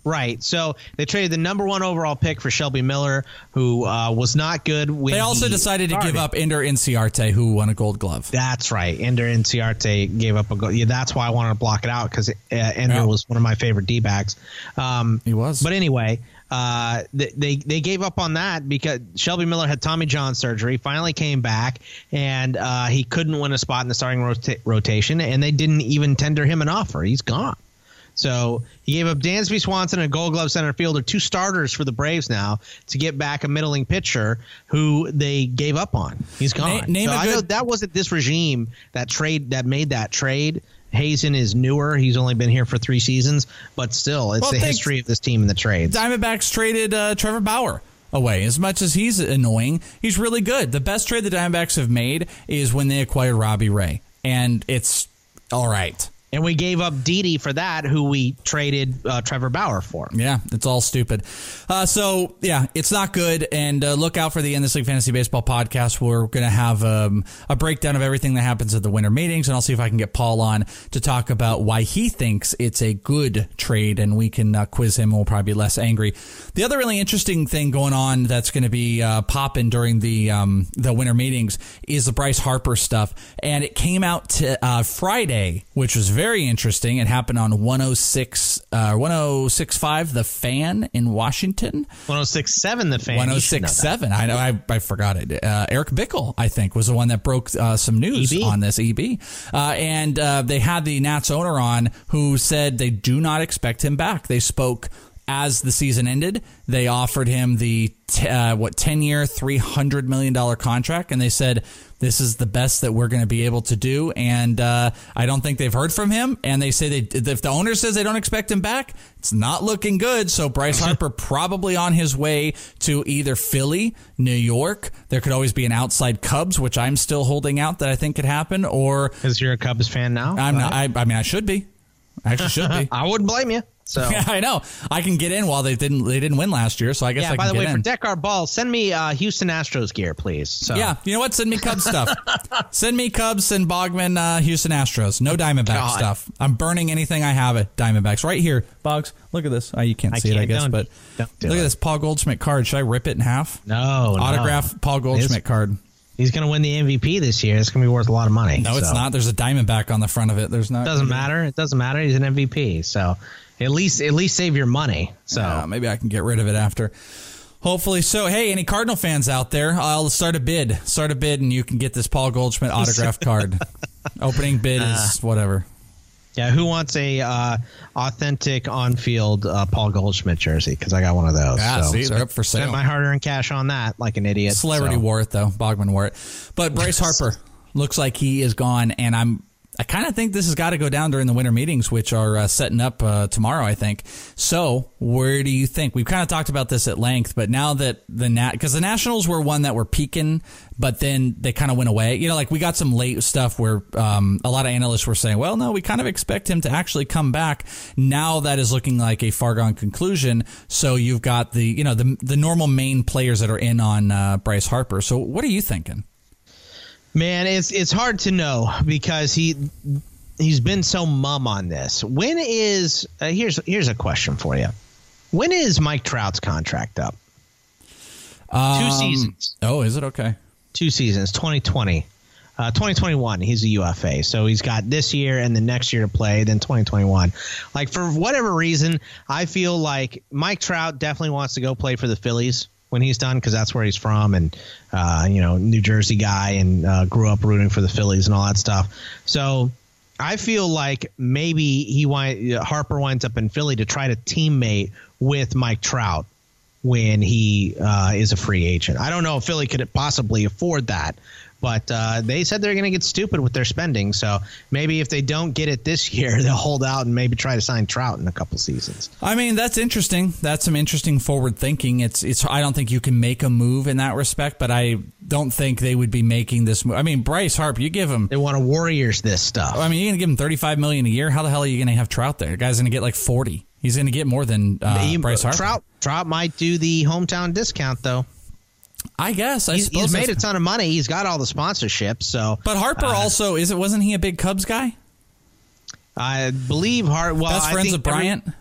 [SPEAKER 6] Right. So they traded the number 1 overall pick for Shelby Miller, who was not good. When
[SPEAKER 5] they also decided to give up Ender Inciarte, who won a Gold Glove.
[SPEAKER 6] That's right. Ender Inciarte gave up a goal. Yeah, that's why I wanted to block it out, because Ender was one of my favorite D-backs.
[SPEAKER 5] He was.
[SPEAKER 6] But anyway, they gave up on that because Shelby Miller had Tommy John surgery, finally came back, and he couldn't win a spot in the starting rotation, and they didn't even tender him an offer. He's gone. So he gave up Dansby Swanson and a Gold Glove center fielder, 2 starters for the Braves now, to get back a middling pitcher who they gave up on. He's gone. I know that wasn't this regime that made that trade. Hazen is newer. He's only been here for 3 seasons, but still, it's the history of this team in the trades.
[SPEAKER 5] Diamondbacks traded Trevor Bauer away. As much as he's annoying, he's really good. The best trade the Diamondbacks have made is when they acquired Robbie Ray, and it's all right.
[SPEAKER 6] And we gave up Didi for that, who we traded Trevor Bauer for.
[SPEAKER 5] Yeah, it's all stupid. So, yeah, it's not good. And look out for the In This League Fantasy Baseball podcast. We're going to have a breakdown of everything that happens at the winter meetings. And I'll see if I can get Paul on to talk about why he thinks it's a good trade. And we can quiz him, and we'll probably be less angry. The other really interesting thing going on that's going to be popping during the winter meetings is the Bryce Harper stuff. And it came out Friday, which was very interesting. It happened on 106.5 The Fan in Washington.
[SPEAKER 6] 106.7 The Fan.
[SPEAKER 5] 106.7. I know. I forgot it. Eric Bickle, I think, was the one that broke some news on this. EB. And they had the Nats owner on, who said they do not expect him back. They spoke as the season ended. They offered him the 10-year, $300 million contract, and they said, this is the best that we're going to be able to do. And I don't think they've heard from him. And they say if the owner says they don't expect him back, it's not looking good. So Bryce Harper probably on his way to either Philly, New York. There could always be an outside Cubs, which I'm still holding out that I think could happen. Or
[SPEAKER 6] because you're a Cubs fan now.
[SPEAKER 5] I'm not. I should be. I actually should be.
[SPEAKER 6] I wouldn't blame you. So
[SPEAKER 5] yeah, I know. I can get in while they didn't win last year, so I guess I can get in.
[SPEAKER 6] By the way, for Deckard Ball, send me Houston Astros gear, please. So.
[SPEAKER 5] Yeah, you know what? Send me Cubs stuff. Send me Cubs and Bogman Houston Astros. No Diamondback stuff. I'm burning anything I have at Diamondbacks. Right here, Boggs. Look at this. You can't see it, I guess, but look at this Paul Goldschmidt card. Should I rip it in half?
[SPEAKER 6] No.
[SPEAKER 5] Autograph Paul Goldschmidt card.
[SPEAKER 6] He's going to win the MVP this year. It's going to be worth a lot of money.
[SPEAKER 5] No, it's not. There's a Diamondback on the front of it. There's not.
[SPEAKER 6] Doesn't matter. It doesn't matter. He's an MVP. So at least save your money. So
[SPEAKER 5] maybe I can get rid of it after. Hopefully so. Hey, any Cardinal fans out there? I'll start a bid. And you can get this Paul Goldschmidt autograph card. Opening bid is whatever.
[SPEAKER 6] Yeah, who wants a authentic on-field Paul Goldschmidt jersey? Because I got one of those.
[SPEAKER 5] Yeah, see, they're up for sale.
[SPEAKER 6] Spent my hard-earned cash on that like an idiot.
[SPEAKER 5] Celebrity wore it, though. Bogman wore it. But Bryce Harper looks like he is gone, and I kind of think this has got to go down during the winter meetings, which are setting up tomorrow, I think. So where do you think? We've kind of talked about this at length, but now that because the Nationals were one that were peaking, but then they kind of went away. You know, like we got some late stuff where a lot of analysts were saying, well, no, we kind of expect him to actually come back. Now that is looking like a foregone conclusion. So you've got the normal main players that are in on Bryce Harper. So what are you thinking?
[SPEAKER 6] Man, it's hard to know because he's been so mum on this. When is here's a question for you. When is Mike Trout's contract up? 2 seasons.
[SPEAKER 5] Oh, is it? Okay.
[SPEAKER 6] 2 seasons, 2020. 2021, he's a UFA. So he's got this year and the next year to play, then 2021. Like, for whatever reason, I feel like Mike Trout definitely wants to go play for the Phillies when he's done, because that's where he's from, and New Jersey guy, and grew up rooting for the Phillies and all that stuff. So I feel like maybe Harper winds up in Philly to try to teammate with Mike Trout when he is a free agent. I don't know if Philly could possibly afford that, but they said they're going to get stupid with their spending. So maybe if they don't get it this year, they'll hold out and maybe try to sign Trout in a couple seasons.
[SPEAKER 5] I mean, that's interesting. That's some interesting forward thinking. It's. I don't think you can make a move in that respect, but I don't think they would be making this move. I mean, Bryce Harper, you give him.
[SPEAKER 6] They want to Warriors this stuff.
[SPEAKER 5] I mean, you're going to give him $35 million a year. How the hell are you going to have Trout there? The guy's going to get like 40. He's going to get more than Bryce Harper.
[SPEAKER 6] Trout might do the hometown discount, though.
[SPEAKER 5] I guess.
[SPEAKER 6] He's made a ton of money. He's got all the sponsorships. So,
[SPEAKER 5] but Harper also wasn't he a big Cubs guy?
[SPEAKER 6] I believe Best
[SPEAKER 5] friends with Bryant.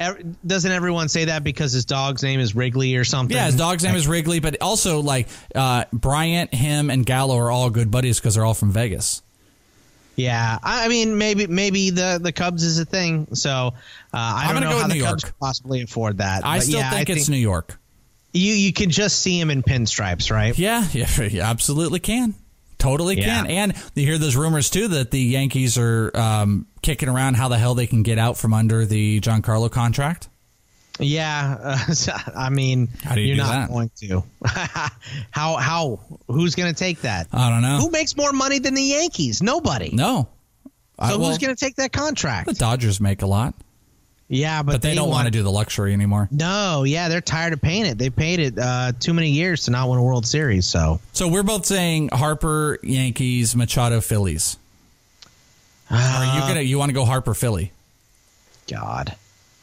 [SPEAKER 6] Doesn't everyone say that because his dog's name is Wrigley or something?
[SPEAKER 5] Yeah, his dog's name is Wrigley, but also like Bryant, him, and Gallo are all good buddies because they're all from Vegas.
[SPEAKER 6] Yeah, I mean, maybe the Cubs is a thing. So I don't know how the Cubs could possibly afford that.
[SPEAKER 5] I still think it's New York.
[SPEAKER 6] You can just see him in pinstripes, right?
[SPEAKER 5] Yeah, you absolutely can. Totally can. And you hear those rumors, too, that the Yankees are kicking around how the hell they can get out from under the Giancarlo contract.
[SPEAKER 6] Yeah. I mean, you're not going to. How? Who's going to take that?
[SPEAKER 5] I don't know.
[SPEAKER 6] Who makes more money than the Yankees? Nobody.
[SPEAKER 5] No.
[SPEAKER 6] So who's going to take that contract?
[SPEAKER 5] The Dodgers make a lot.
[SPEAKER 6] Yeah, but
[SPEAKER 5] they don't want to do the luxury anymore.
[SPEAKER 6] No, yeah, they're tired of paying it. They paid it too many years to not win a World Series. So
[SPEAKER 5] we're both saying Harper, Yankees, Machado, Phillies. Are you want to go Harper, Philly?
[SPEAKER 6] God,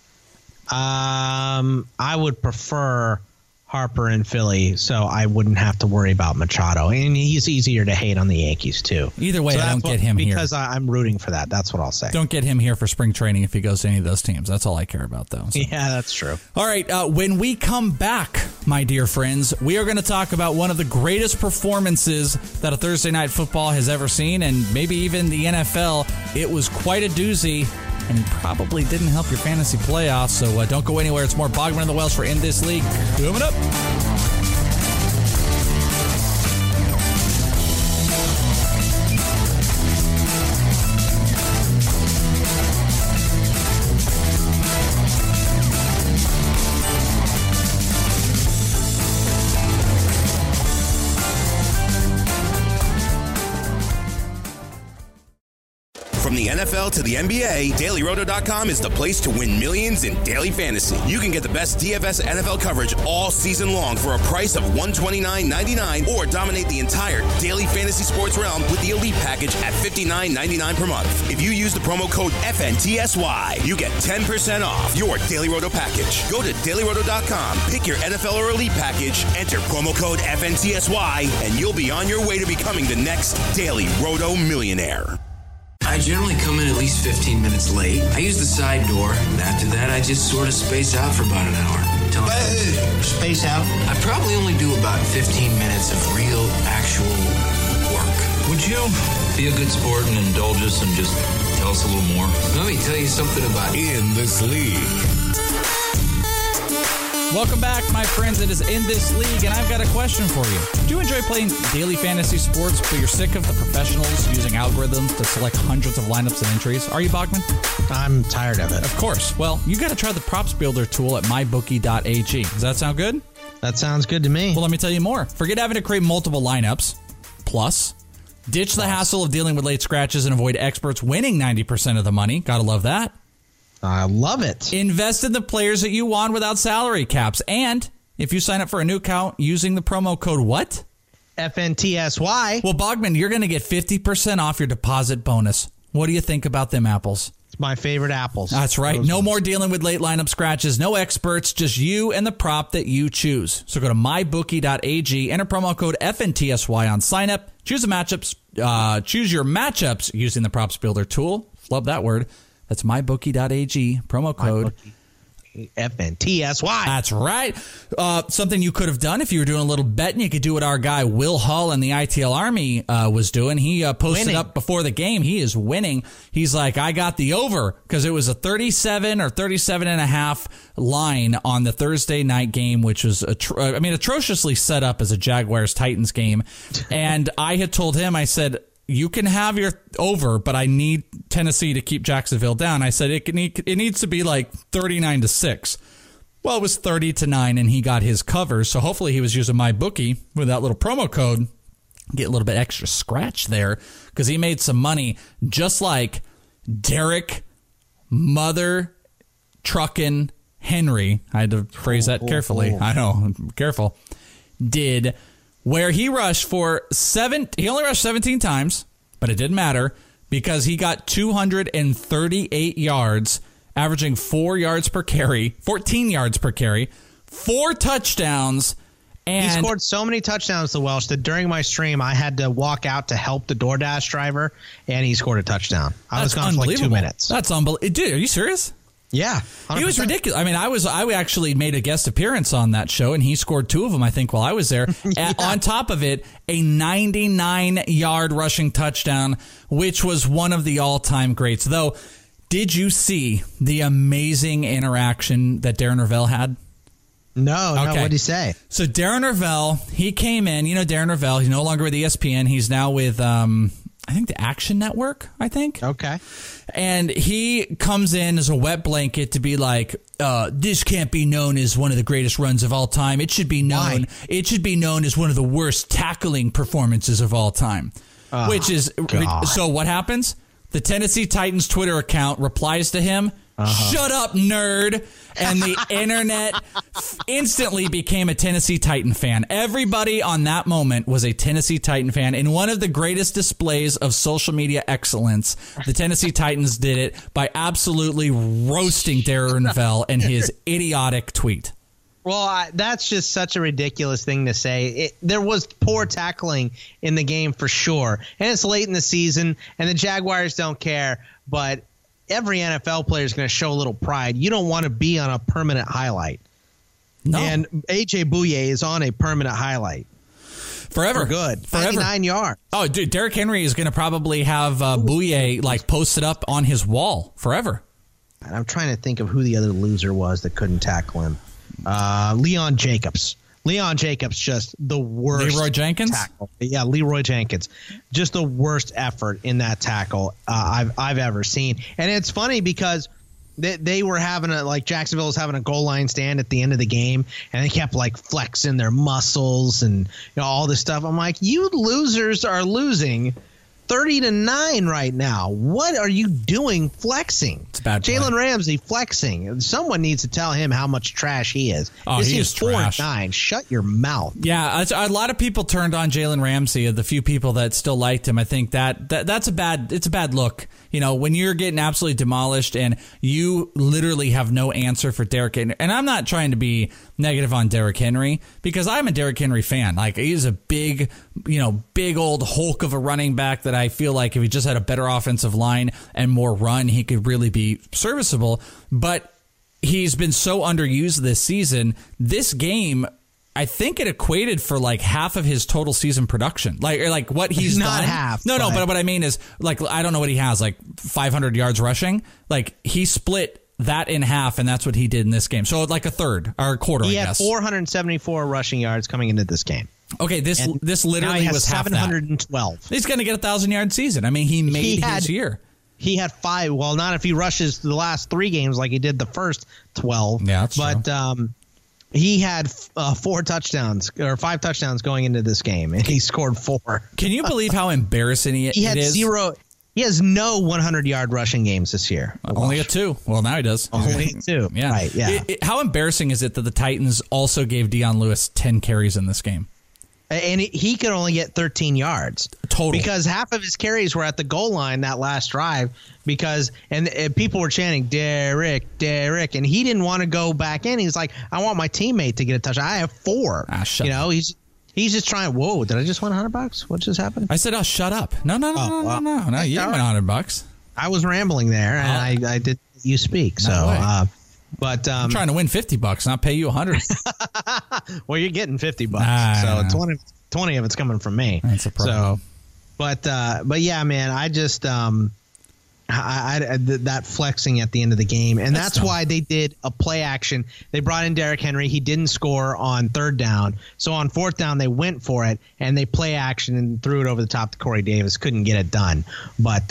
[SPEAKER 6] I would prefer Harper and Philly, so I wouldn't have to worry about Machado. And he's easier to hate on the Yankees, too.
[SPEAKER 5] Either way, I don't get him here.
[SPEAKER 6] Because I'm rooting for that. That's what I'll say.
[SPEAKER 5] Don't get him here for spring training if he goes to any of those teams. That's all I care about, though. So.
[SPEAKER 6] Yeah, that's true.
[SPEAKER 5] All right, when we come back, my dear friends, we are going to talk about one of the greatest performances that a Thursday Night Football has ever seen, and maybe even the NFL. It was quite a doozy. And probably didn't help your fantasy playoffs, so don't go anywhere. It's more Bogman and the Welsh for In This League. Coming up.
[SPEAKER 8] From the NFL to the NBA, DailyRoto.com is the place to win millions in daily fantasy. You can get the best DFS NFL coverage all season long for a price of $129.99 or dominate the entire daily fantasy sports realm with the Elite Package at $59.99 per month. If you use the promo code FNTSY, you get 10% off your Daily Roto package. Go to DailyRoto.com, pick your NFL or Elite Package, enter promo code FNTSY, and you'll be on your way to becoming the next Daily Roto millionaire.
[SPEAKER 9] I generally come in at least 15 minutes late. I use the side door, and after that, I just sort of space out for about an hour.
[SPEAKER 10] Space out?
[SPEAKER 9] I probably only do about 15 minutes of real, actual work.
[SPEAKER 10] Would you be a good sport and indulge us and just tell us a little more?
[SPEAKER 9] Let me tell you something about
[SPEAKER 3] In This League.
[SPEAKER 5] Welcome back, my friends. It is In This League, and I've got a question for you. Do you enjoy playing daily fantasy sports, but you're sick of the professionals using algorithms to select hundreds of lineups and entries? Are you, Bachman?
[SPEAKER 6] I'm tired of it.
[SPEAKER 5] Of course. Well, you got to try the props builder tool at mybookie.ag. Does that sound good?
[SPEAKER 6] That sounds good to me.
[SPEAKER 5] Well, let me tell you more. Forget having to create multiple lineups. Plus, ditch the hassle of dealing with late scratches and avoid experts winning 90% of the money. Gotta love that.
[SPEAKER 6] I love it.
[SPEAKER 5] Invest in the players that you want without salary caps. And if you sign up for a new account using the promo code what?
[SPEAKER 6] FNTSY.
[SPEAKER 5] Well, Bogman, you're going to get 50% off your deposit bonus. What do you think about them apples?
[SPEAKER 6] It's my favorite apples.
[SPEAKER 5] That's right. No more dealing with late lineup scratches. No experts. Just you and the prop that you choose. So go to mybookie.ag. Enter promo code FNTSY on sign up. Choose the matchups. Choose your matchups using the props builder tool. Love that word. That's mybookie.ag, promo code
[SPEAKER 6] FNTSY.
[SPEAKER 5] That's right. Something you could have done if you were doing a little betting. You could do what our guy Will Hull in the ITL Army was doing. He posted up before the game. He is winning. He's like, I got the over because it was a 37 or 37.5 line on the Thursday night game, which was atrociously set up as a Jaguars-Titans game. And I had told him, I said, you can have your over, but I need Tennessee to keep Jacksonville down. I said it needs to be like 39-6. Well, it was 30-9, and he got his cover. So hopefully he was using my bookie with that little promo code. Get a little bit extra scratch there because he made some money, just like Derek Mother Truckin' Henry. I had to phrase that carefully. I know, careful. Did. Where he rushed for he only rushed 17 times, but it didn't matter because he got 238 yards, averaging 14 yards per carry, 4 touchdowns. And
[SPEAKER 6] he scored so many touchdowns, the Welsh, that during my stream, I had to walk out to help the DoorDash driver, and he scored a touchdown. I was gone for like 2 minutes.
[SPEAKER 5] That's unbelievable. Dude, are you serious?
[SPEAKER 6] Yeah, 100%.
[SPEAKER 5] He was ridiculous. I mean, I actually made a guest appearance on that show, and he scored 2 of them, I think, while I was there. Yeah. On top of it, a 99-yard rushing touchdown, which was one of the all-time greats. Though, did you see the amazing interaction that Darren Rovell had?
[SPEAKER 6] No, what did he say?
[SPEAKER 5] So Darren Rovell, he came in. You know Darren Rovell, he's no longer with ESPN. He's now with, I think, the Action Network, I think.
[SPEAKER 6] Okay.
[SPEAKER 5] And he comes in as a wet blanket to be like, this can't be known as one of the greatest runs of all time. It should be known.
[SPEAKER 6] Why?
[SPEAKER 5] It should be known as one of the worst tackling performances of all time. Which is so. What happens? The Tennessee Titans Twitter account replies to him, "Shut up, nerd!" And the internet instantly became a Tennessee Titan fan. Everybody on that moment was a Tennessee Titan fan. In one of the greatest displays of social media excellence, the Tennessee Titans did it by absolutely roasting Darren Rovell and his idiotic tweet.
[SPEAKER 6] Well, that's just such a ridiculous thing to say. There was poor tackling in the game for sure. And it's late in the season, and the Jaguars don't care, but every NFL player is going to show a little pride. You don't want to be on a permanent highlight.
[SPEAKER 5] No.
[SPEAKER 6] And A.J. Bouye is on a permanent highlight.
[SPEAKER 5] Forever.
[SPEAKER 6] For good.
[SPEAKER 5] Forever.
[SPEAKER 6] 99 yards.
[SPEAKER 5] Oh, dude, Derrick Henry is going to probably have Bouye like posted up on his wall forever.
[SPEAKER 6] And I'm trying to think of who the other loser was that couldn't tackle him. Leon Jacobs. Leon Jacobs, just the worst.
[SPEAKER 5] Leroy Jenkins?
[SPEAKER 6] Tackle. Yeah, Leroy Jenkins. Just the worst effort in that tackle I've ever seen. And it's funny because they were having Jacksonville was having a goal line stand at the end of the game, and they kept like flexing their muscles and all this stuff. I'm like, you losers are losing 30-9 right now. What are you doing flexing?
[SPEAKER 5] It's a bad
[SPEAKER 6] Jalen
[SPEAKER 5] play.
[SPEAKER 6] Ramsey flexing. Someone needs to tell him how much trash he is.
[SPEAKER 5] Oh,
[SPEAKER 6] this
[SPEAKER 5] he
[SPEAKER 6] is
[SPEAKER 5] is trash.
[SPEAKER 6] 4-9. Shut your mouth.
[SPEAKER 5] Yeah, a lot of people turned on Jalen Ramsey. The few people that still liked him, I think that's a bad look. When you're getting absolutely demolished and you literally have no answer for Derrick Henry. And I'm not trying to be negative on Derrick Henry because I'm a Derrick Henry fan. Like, he's a big old Hulk of a running back that I feel like if he just had a better offensive line and more run, he could really be serviceable. But he's been so underused this season. This game, I think it equated for like half of his total season production. Like what he's
[SPEAKER 6] not
[SPEAKER 5] done.
[SPEAKER 6] half.
[SPEAKER 5] No, but what I mean is, like, I don't know what he has, like 500 yards rushing. Like, he split that in half, and that's what he did in this game. So like a third or a quarter,
[SPEAKER 6] He
[SPEAKER 5] I
[SPEAKER 6] had
[SPEAKER 5] guess.
[SPEAKER 6] 474 rushing yards coming into this game.
[SPEAKER 5] Okay, this literally was half that.
[SPEAKER 6] 712.
[SPEAKER 5] He's going to get a 1,000-yard season. I mean, he made his year.
[SPEAKER 6] He had 5. Well, not if he rushes the last 3 games like he did the first 12.
[SPEAKER 5] Yeah, that's
[SPEAKER 6] but
[SPEAKER 5] true.
[SPEAKER 6] He had 4 touchdowns or 5 touchdowns going into this game, and he scored 4.
[SPEAKER 5] Can you believe how embarrassing it is?
[SPEAKER 6] He had 0. He has no 100-yard rushing games this year.
[SPEAKER 5] Only a 2. Well, now he does.
[SPEAKER 6] Only 2.
[SPEAKER 5] Yeah.
[SPEAKER 6] Right, yeah.
[SPEAKER 5] How embarrassing is it that the Titans also gave Dion Lewis 10 carries in this game?
[SPEAKER 6] And he could only get 13 yards.
[SPEAKER 5] Total.
[SPEAKER 6] Because half of his carries were at the goal line that last drive and people were chanting, Derrick, and he didn't want to go back in. He's like, I want my teammate to get a touchdown. I have 4. He's just trying. Whoa, did I just win $100? What just happened?
[SPEAKER 5] I said, shut up. No. You didn't win $100.
[SPEAKER 6] I was rambling there, and I did you speak. So, but
[SPEAKER 5] I'm trying to win $50, not pay you $100.
[SPEAKER 6] Well, you're getting $50, so 20 of it's coming from me.
[SPEAKER 5] That's a problem.
[SPEAKER 6] So, but yeah, man, I just that flexing at the end of the game, and that's why they did a play action. They brought in Derrick Henry. He didn't score on 3rd down, so on 4th down they went for it and they play action and threw it over the top to Corey Davis. Couldn't get it done, but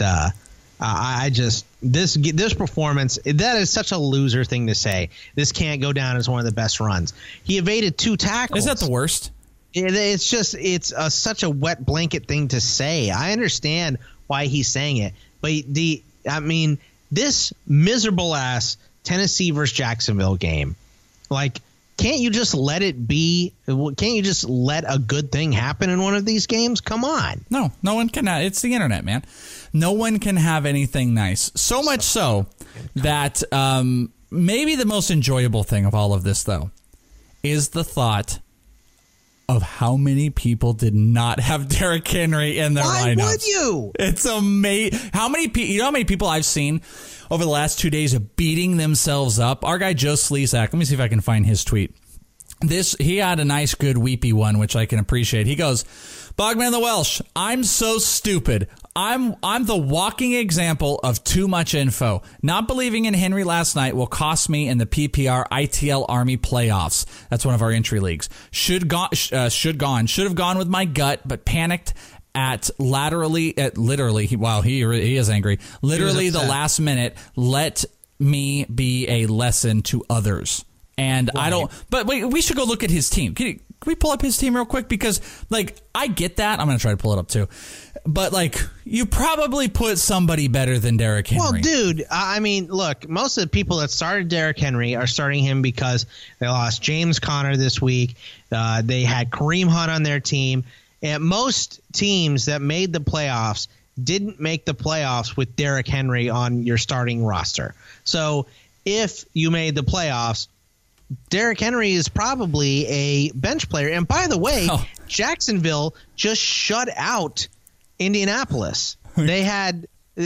[SPEAKER 6] this performance, that is such a loser thing to say. This can't go down as one of the best runs. He evaded 2 tackles.
[SPEAKER 5] Is that the worst?
[SPEAKER 6] It's such a wet blanket thing to say. I understand why he's saying it, but this miserable ass Tennessee versus Jacksonville game, like, can't you just let it be? Can't you just let a good thing happen in one of these games? Come on.
[SPEAKER 5] No one can. It's the internet, man. No one can have anything nice. So much so that maybe the most enjoyable thing of all of this, though, is the thought of how many people did not have Derrick Henry in their lineups.
[SPEAKER 6] Why would you?
[SPEAKER 5] It's amazing. How many people I've seen over the last 2 days of beating themselves up? Our guy Joe Slesak, let me see if I can find his tweet. He had a nice, good, weepy one, which I can appreciate. He goes, Bogman the Welsh, I'm so stupid. I'm the walking example of too much info. Not believing in Henry last night will cost me in the PPR ITL Army playoffs. That's one of our entry leagues. Should have gone with my gut, but panicked at literally, wow, he is angry. Literally the last minute. Let me be a lesson to others. And right. I don't, but wait, we should go look at his team. Can we pull up his team real quick? Because, I get that. I'm going to try to pull it up, too. But, you probably put somebody better than Derrick Henry.
[SPEAKER 6] Well, dude, look, most of the people that started Derrick Henry are starting him because they lost James Conner this week. They had Kareem Hunt on their team. And most teams that made the playoffs didn't make the playoffs with Derrick Henry on your starting roster. So, if you made the playoffs, Derrick Henry is probably a bench player. And by the way, Jacksonville just shut out Indianapolis. They had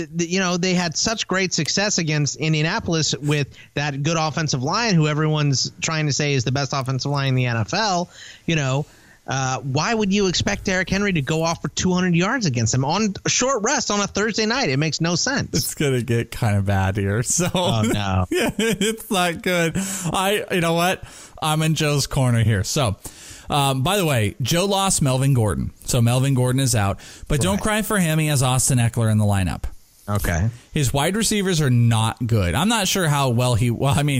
[SPEAKER 6] such great success against Indianapolis with that good offensive line, who everyone's trying to say is the best offensive line in the NFL. Why would you expect Derrick Henry to go off for 200 yards against them on a short rest on a Thursday night? It makes no sense.
[SPEAKER 5] It's going to get kind of bad here. So,
[SPEAKER 6] oh, no.
[SPEAKER 5] Yeah, it's not good. You know what? I'm in Joe's corner here. So, by the way, Joe lost Melvin Gordon. So Melvin Gordon is out. But don't cry for him. He has Austin Eckler in the lineup.
[SPEAKER 6] Okay.
[SPEAKER 5] His wide receivers are not good. I'm not sure how well okay.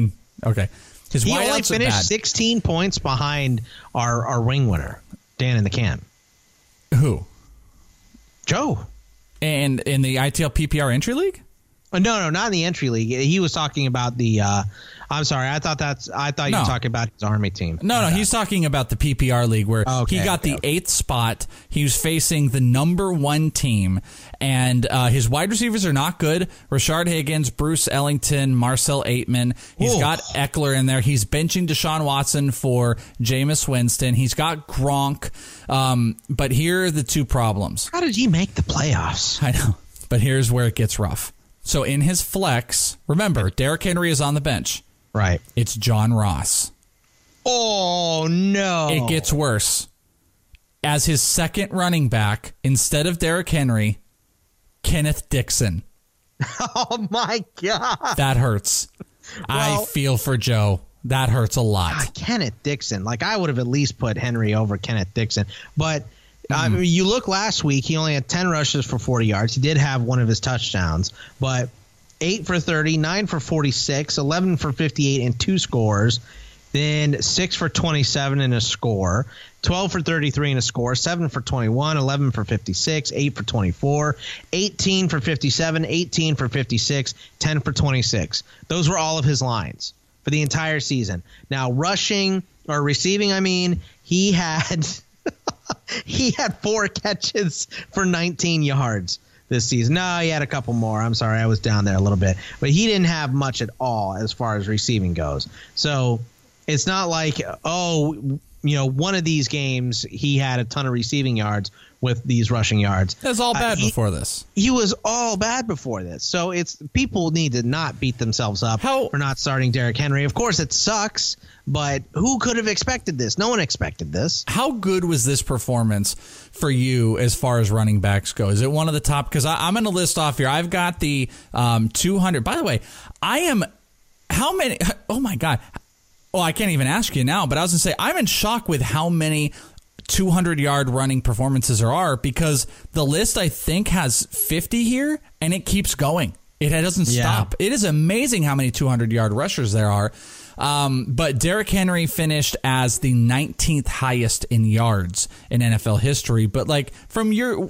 [SPEAKER 6] He only finished 16 points behind our wing winner, Dan in the Can.
[SPEAKER 5] Who?
[SPEAKER 6] Joe.
[SPEAKER 5] And in the ITL PPR entry league?
[SPEAKER 6] No, not in the entry league. He was talking about the. I'm sorry. I thought you were talking about his Army team.
[SPEAKER 5] No, he's talking about the PPR league where he got the 8th spot. He was facing the number 1 team, and his wide receivers are not good. Rashard Higgins, Bruce Ellington, Marcel Aitman. He's got Eckler in there. He's benching Deshaun Watson for Jameis Winston. He's got Gronk. But here are the two problems.
[SPEAKER 6] How did he make the playoffs?
[SPEAKER 5] I know, but here's where it gets rough. So in his flex, remember, Derrick Henry is on the bench.
[SPEAKER 6] Right.
[SPEAKER 5] It's John Ross.
[SPEAKER 6] Oh, no.
[SPEAKER 5] It gets worse. As his second running back, instead of Derrick Henry, Kenneth Dixon.
[SPEAKER 6] Oh, my God.
[SPEAKER 5] That hurts. I feel for Joe. That hurts a lot.
[SPEAKER 6] God, Kenneth Dixon. I would have at least put Henry over Kenneth Dixon. But you look last week, he only had 10 rushes for 40 yards. He did have one of his touchdowns, but 8 for 30, 9 for 46, 11 for 58 and 2 scores, then 6 for 27 and a score, 12 for 33 and a score, 7 for 21, 11 for 56, 8 for 24, 18 for 57, 18 for 56, 10 for 26. Those were all of his lines for the entire season. Now, receiving, he had he had 4 catches for 19 yards this season. No, he had a couple more. I'm sorry, I was down there a little bit. But he didn't have much at all as far as receiving goes. So it's not like, one of these games he had a ton of receiving yards with these rushing yards.
[SPEAKER 5] It was all bad before this.
[SPEAKER 6] He was all bad before this. So people need to not beat themselves up for not starting Derrick Henry. Of course, it sucks, but who could have expected this? No one expected this.
[SPEAKER 5] How good was this performance for you as far as running backs go? Is it one of the top? Because I'm going to list off here. I've got the 200. By the way, how many? Oh, my God. Well, I can't even ask you now, but I was going to say, I'm in shock with how many 200-yard running performances there are, because the list, I think, has 50 here, and it keeps going. It doesn't stop. It is amazing how many 200-yard rushers there are. But Derrick Henry finished as the 19th highest in yards in NFL history. But from your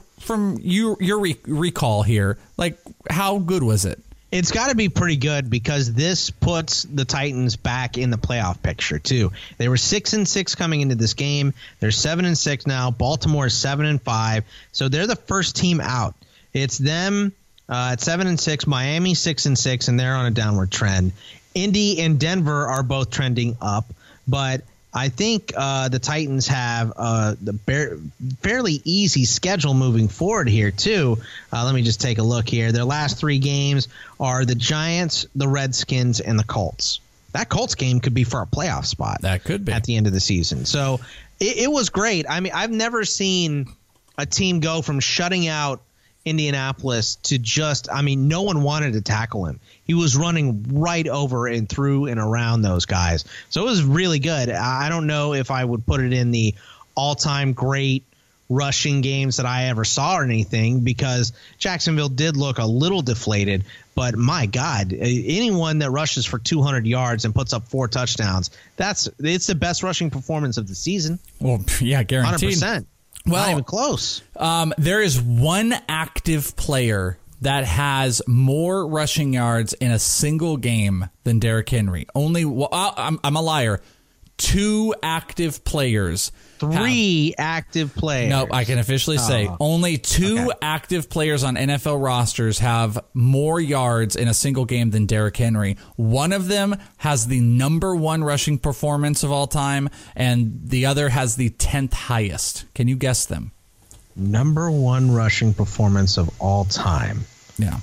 [SPEAKER 5] recall here, how good was it?
[SPEAKER 6] It's got to be pretty good, because this puts the Titans back in the playoff picture too. They were 6-6 coming into this game. They're 7-6 now. Baltimore is 7-5, so they're the first team out. It's them at 7-6. Miami 6-6, and they're on a downward trend. Indy and Denver are both trending up, but I think the Titans have the fairly easy schedule moving forward here, too. Let me just take a look here. Their last 3 games are the Giants, the Redskins, and the Colts. That Colts game could be for a playoff spot.
[SPEAKER 5] That could be.
[SPEAKER 6] At the end of the season. So it was great. I mean, I've never seen a team go from shutting out Indianapolis to just, I mean, no one wanted to tackle him. He was running right over and through and around those guys. So it was really good. I don't know if I would put it in the all-time great rushing games that I ever saw or anything, because Jacksonville did look a little deflated. But my God, anyone that rushes for 200 yards and puts up 4 touchdowns, it's the best rushing performance of the season.
[SPEAKER 5] Well, yeah, guaranteed.
[SPEAKER 6] 100%.
[SPEAKER 5] Well,
[SPEAKER 6] not even close.
[SPEAKER 5] There is one active player that has more rushing yards in a single game than Derrick Henry. I'm a liar. 2 active players.
[SPEAKER 6] 3 active players.
[SPEAKER 5] No, I can officially say only 2 active players on NFL rosters have more yards in a single game than Derrick Henry. One of them has the number 1 rushing performance of all time, and the other has the 10th highest. Can you guess them?
[SPEAKER 6] Number 1 rushing performance of all time.
[SPEAKER 5] Yeah.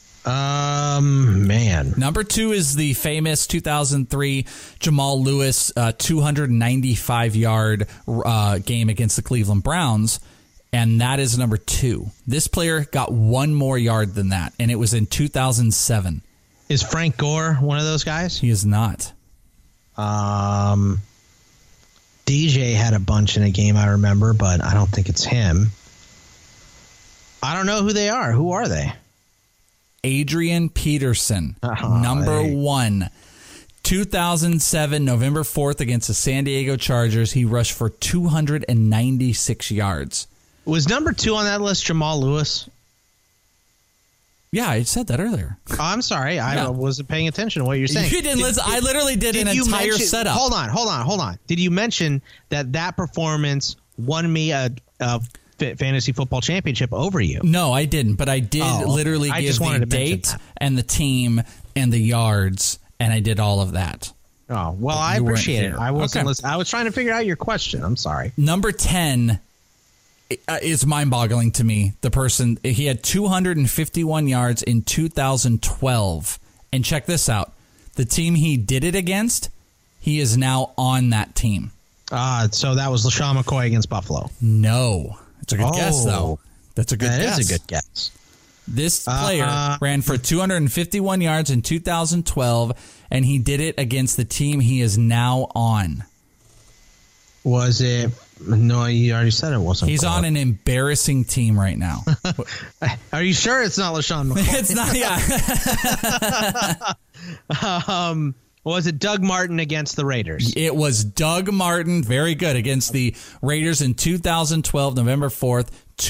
[SPEAKER 6] Man.
[SPEAKER 5] Number 2 is the famous 2003 Jamal Lewis 295-yard game against the Cleveland Browns, and that is number 2. This player got 1 more yard than that, and it was in 2007.
[SPEAKER 6] Is Frank Gore one of those guys?
[SPEAKER 5] He is not.
[SPEAKER 6] DJ had a bunch in a game, I remember, but I don't think it's him. I don't know who they are. Who are they?
[SPEAKER 5] Adrian Peterson, number 1. 2007, November 4th against the San Diego Chargers. He rushed for 296 yards.
[SPEAKER 6] Was number 2 on that list Jamal Lewis?
[SPEAKER 5] Yeah, I said that earlier.
[SPEAKER 6] Oh, I'm sorry. I wasn't paying attention to what you're saying.
[SPEAKER 5] You didn't listen. I literally did an entire setup.
[SPEAKER 6] Hold on. Did you mention that performance won me a fantasy football championship over you?
[SPEAKER 5] No, I didn't, but I did literally give the date and the team and the yards, and I did all of that.
[SPEAKER 6] Oh, well, I appreciate it. I wasn't listening. I was trying to figure out your question. I'm sorry.
[SPEAKER 5] Number 10 is mind-boggling to me. The person, he had 251 yards in 2012. And check this out. The team he did it against, he is now on that team.
[SPEAKER 6] So that was LaShawn McCoy against Buffalo.
[SPEAKER 5] No. That's a good guess, though. That's a good guess.
[SPEAKER 6] That is a good guess.
[SPEAKER 5] This player ran for 251 yards in 2012, and he did it against the team he is now on.
[SPEAKER 6] Was it? No, you already said it wasn't.
[SPEAKER 5] He's on an embarrassing team right now.
[SPEAKER 6] Are you sure it's not LaShawn McCoy?
[SPEAKER 5] It's not,
[SPEAKER 6] yeah. Was it Doug Martin against the Raiders?
[SPEAKER 5] It was Doug Martin, very good, against the Raiders in 2012, November 4th,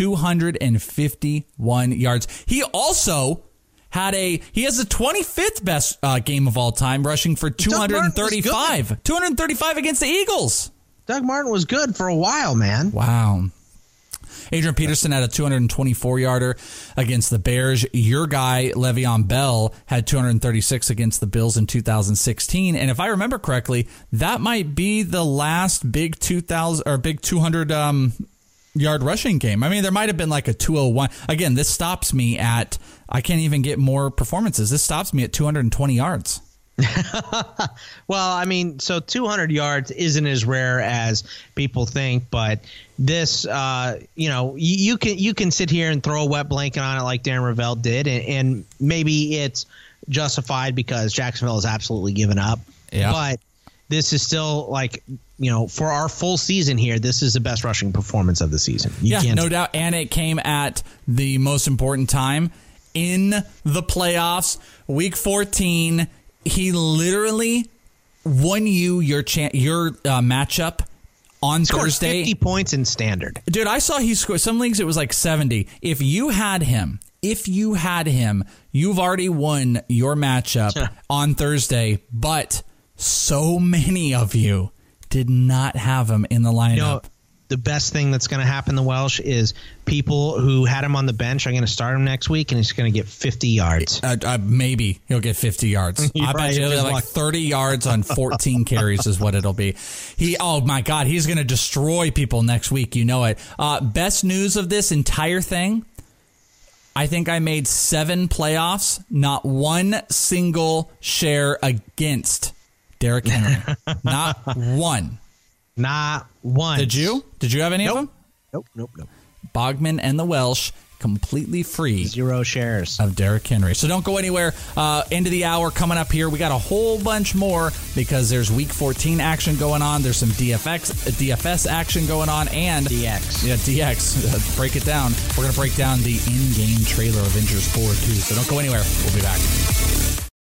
[SPEAKER 5] 251 yards. He also he has the 25th best game of all time, rushing for 235. 235 against the Eagles.
[SPEAKER 6] Doug Martin was good for a while, man.
[SPEAKER 5] Wow. Adrian Peterson had a 224-yarder against the Bears. Your guy, Le'Veon Bell, had 236 against the Bills in 2016. And if I remember correctly, that might be the last big 200-yard rushing game. I mean, there might have been like a 201. Again, this stops me at, I can't even get more performances. This stops me at 220 yards.
[SPEAKER 6] Well, I mean, so 200 yards isn't as rare as people think, but this, you can sit here and throw a wet blanket on it like Darren Rovell did, and maybe it's justified because Jacksonville has absolutely given up.
[SPEAKER 5] Yeah.
[SPEAKER 6] But this is still for our full season here, this is the best rushing performance of the season.
[SPEAKER 5] No doubt, and it came at the most important time in the playoffs, Week 14. He literally won you your matchup on Thursday.
[SPEAKER 6] 50 points in standard.
[SPEAKER 5] Dude, I saw he scored. Some leagues it was like 70. If you had him, you've already won your matchup on Thursday, but so many of you did not have him in the lineup.
[SPEAKER 6] the best thing that's going to happen to Welsh is people who had him on the bench are going to start him next week, and he's going to get 50 yards.
[SPEAKER 5] Maybe he'll get 50 yards. I bet you he'll like 30 yards on 14 carries is what it'll be. Oh my God, he's going to destroy people next week. You know it. Best news of this entire thing, I think I made 7 playoffs, not one single share against Derrick Henry. Not one.
[SPEAKER 6] Not one.
[SPEAKER 5] Did you? Did you have any of them?
[SPEAKER 6] Nope.
[SPEAKER 5] Bogman and the Welsh completely free.
[SPEAKER 6] 0 shares
[SPEAKER 5] of Derrick Henry. So don't go anywhere. End of the hour coming up here. We got a whole bunch more because there's Week 14 action going on. There's some DFS action going on, and
[SPEAKER 6] DX.
[SPEAKER 5] Yeah, DX. Break it down. We're going to break down the in-game trailer Avengers 4 too. So don't go anywhere. We'll be back.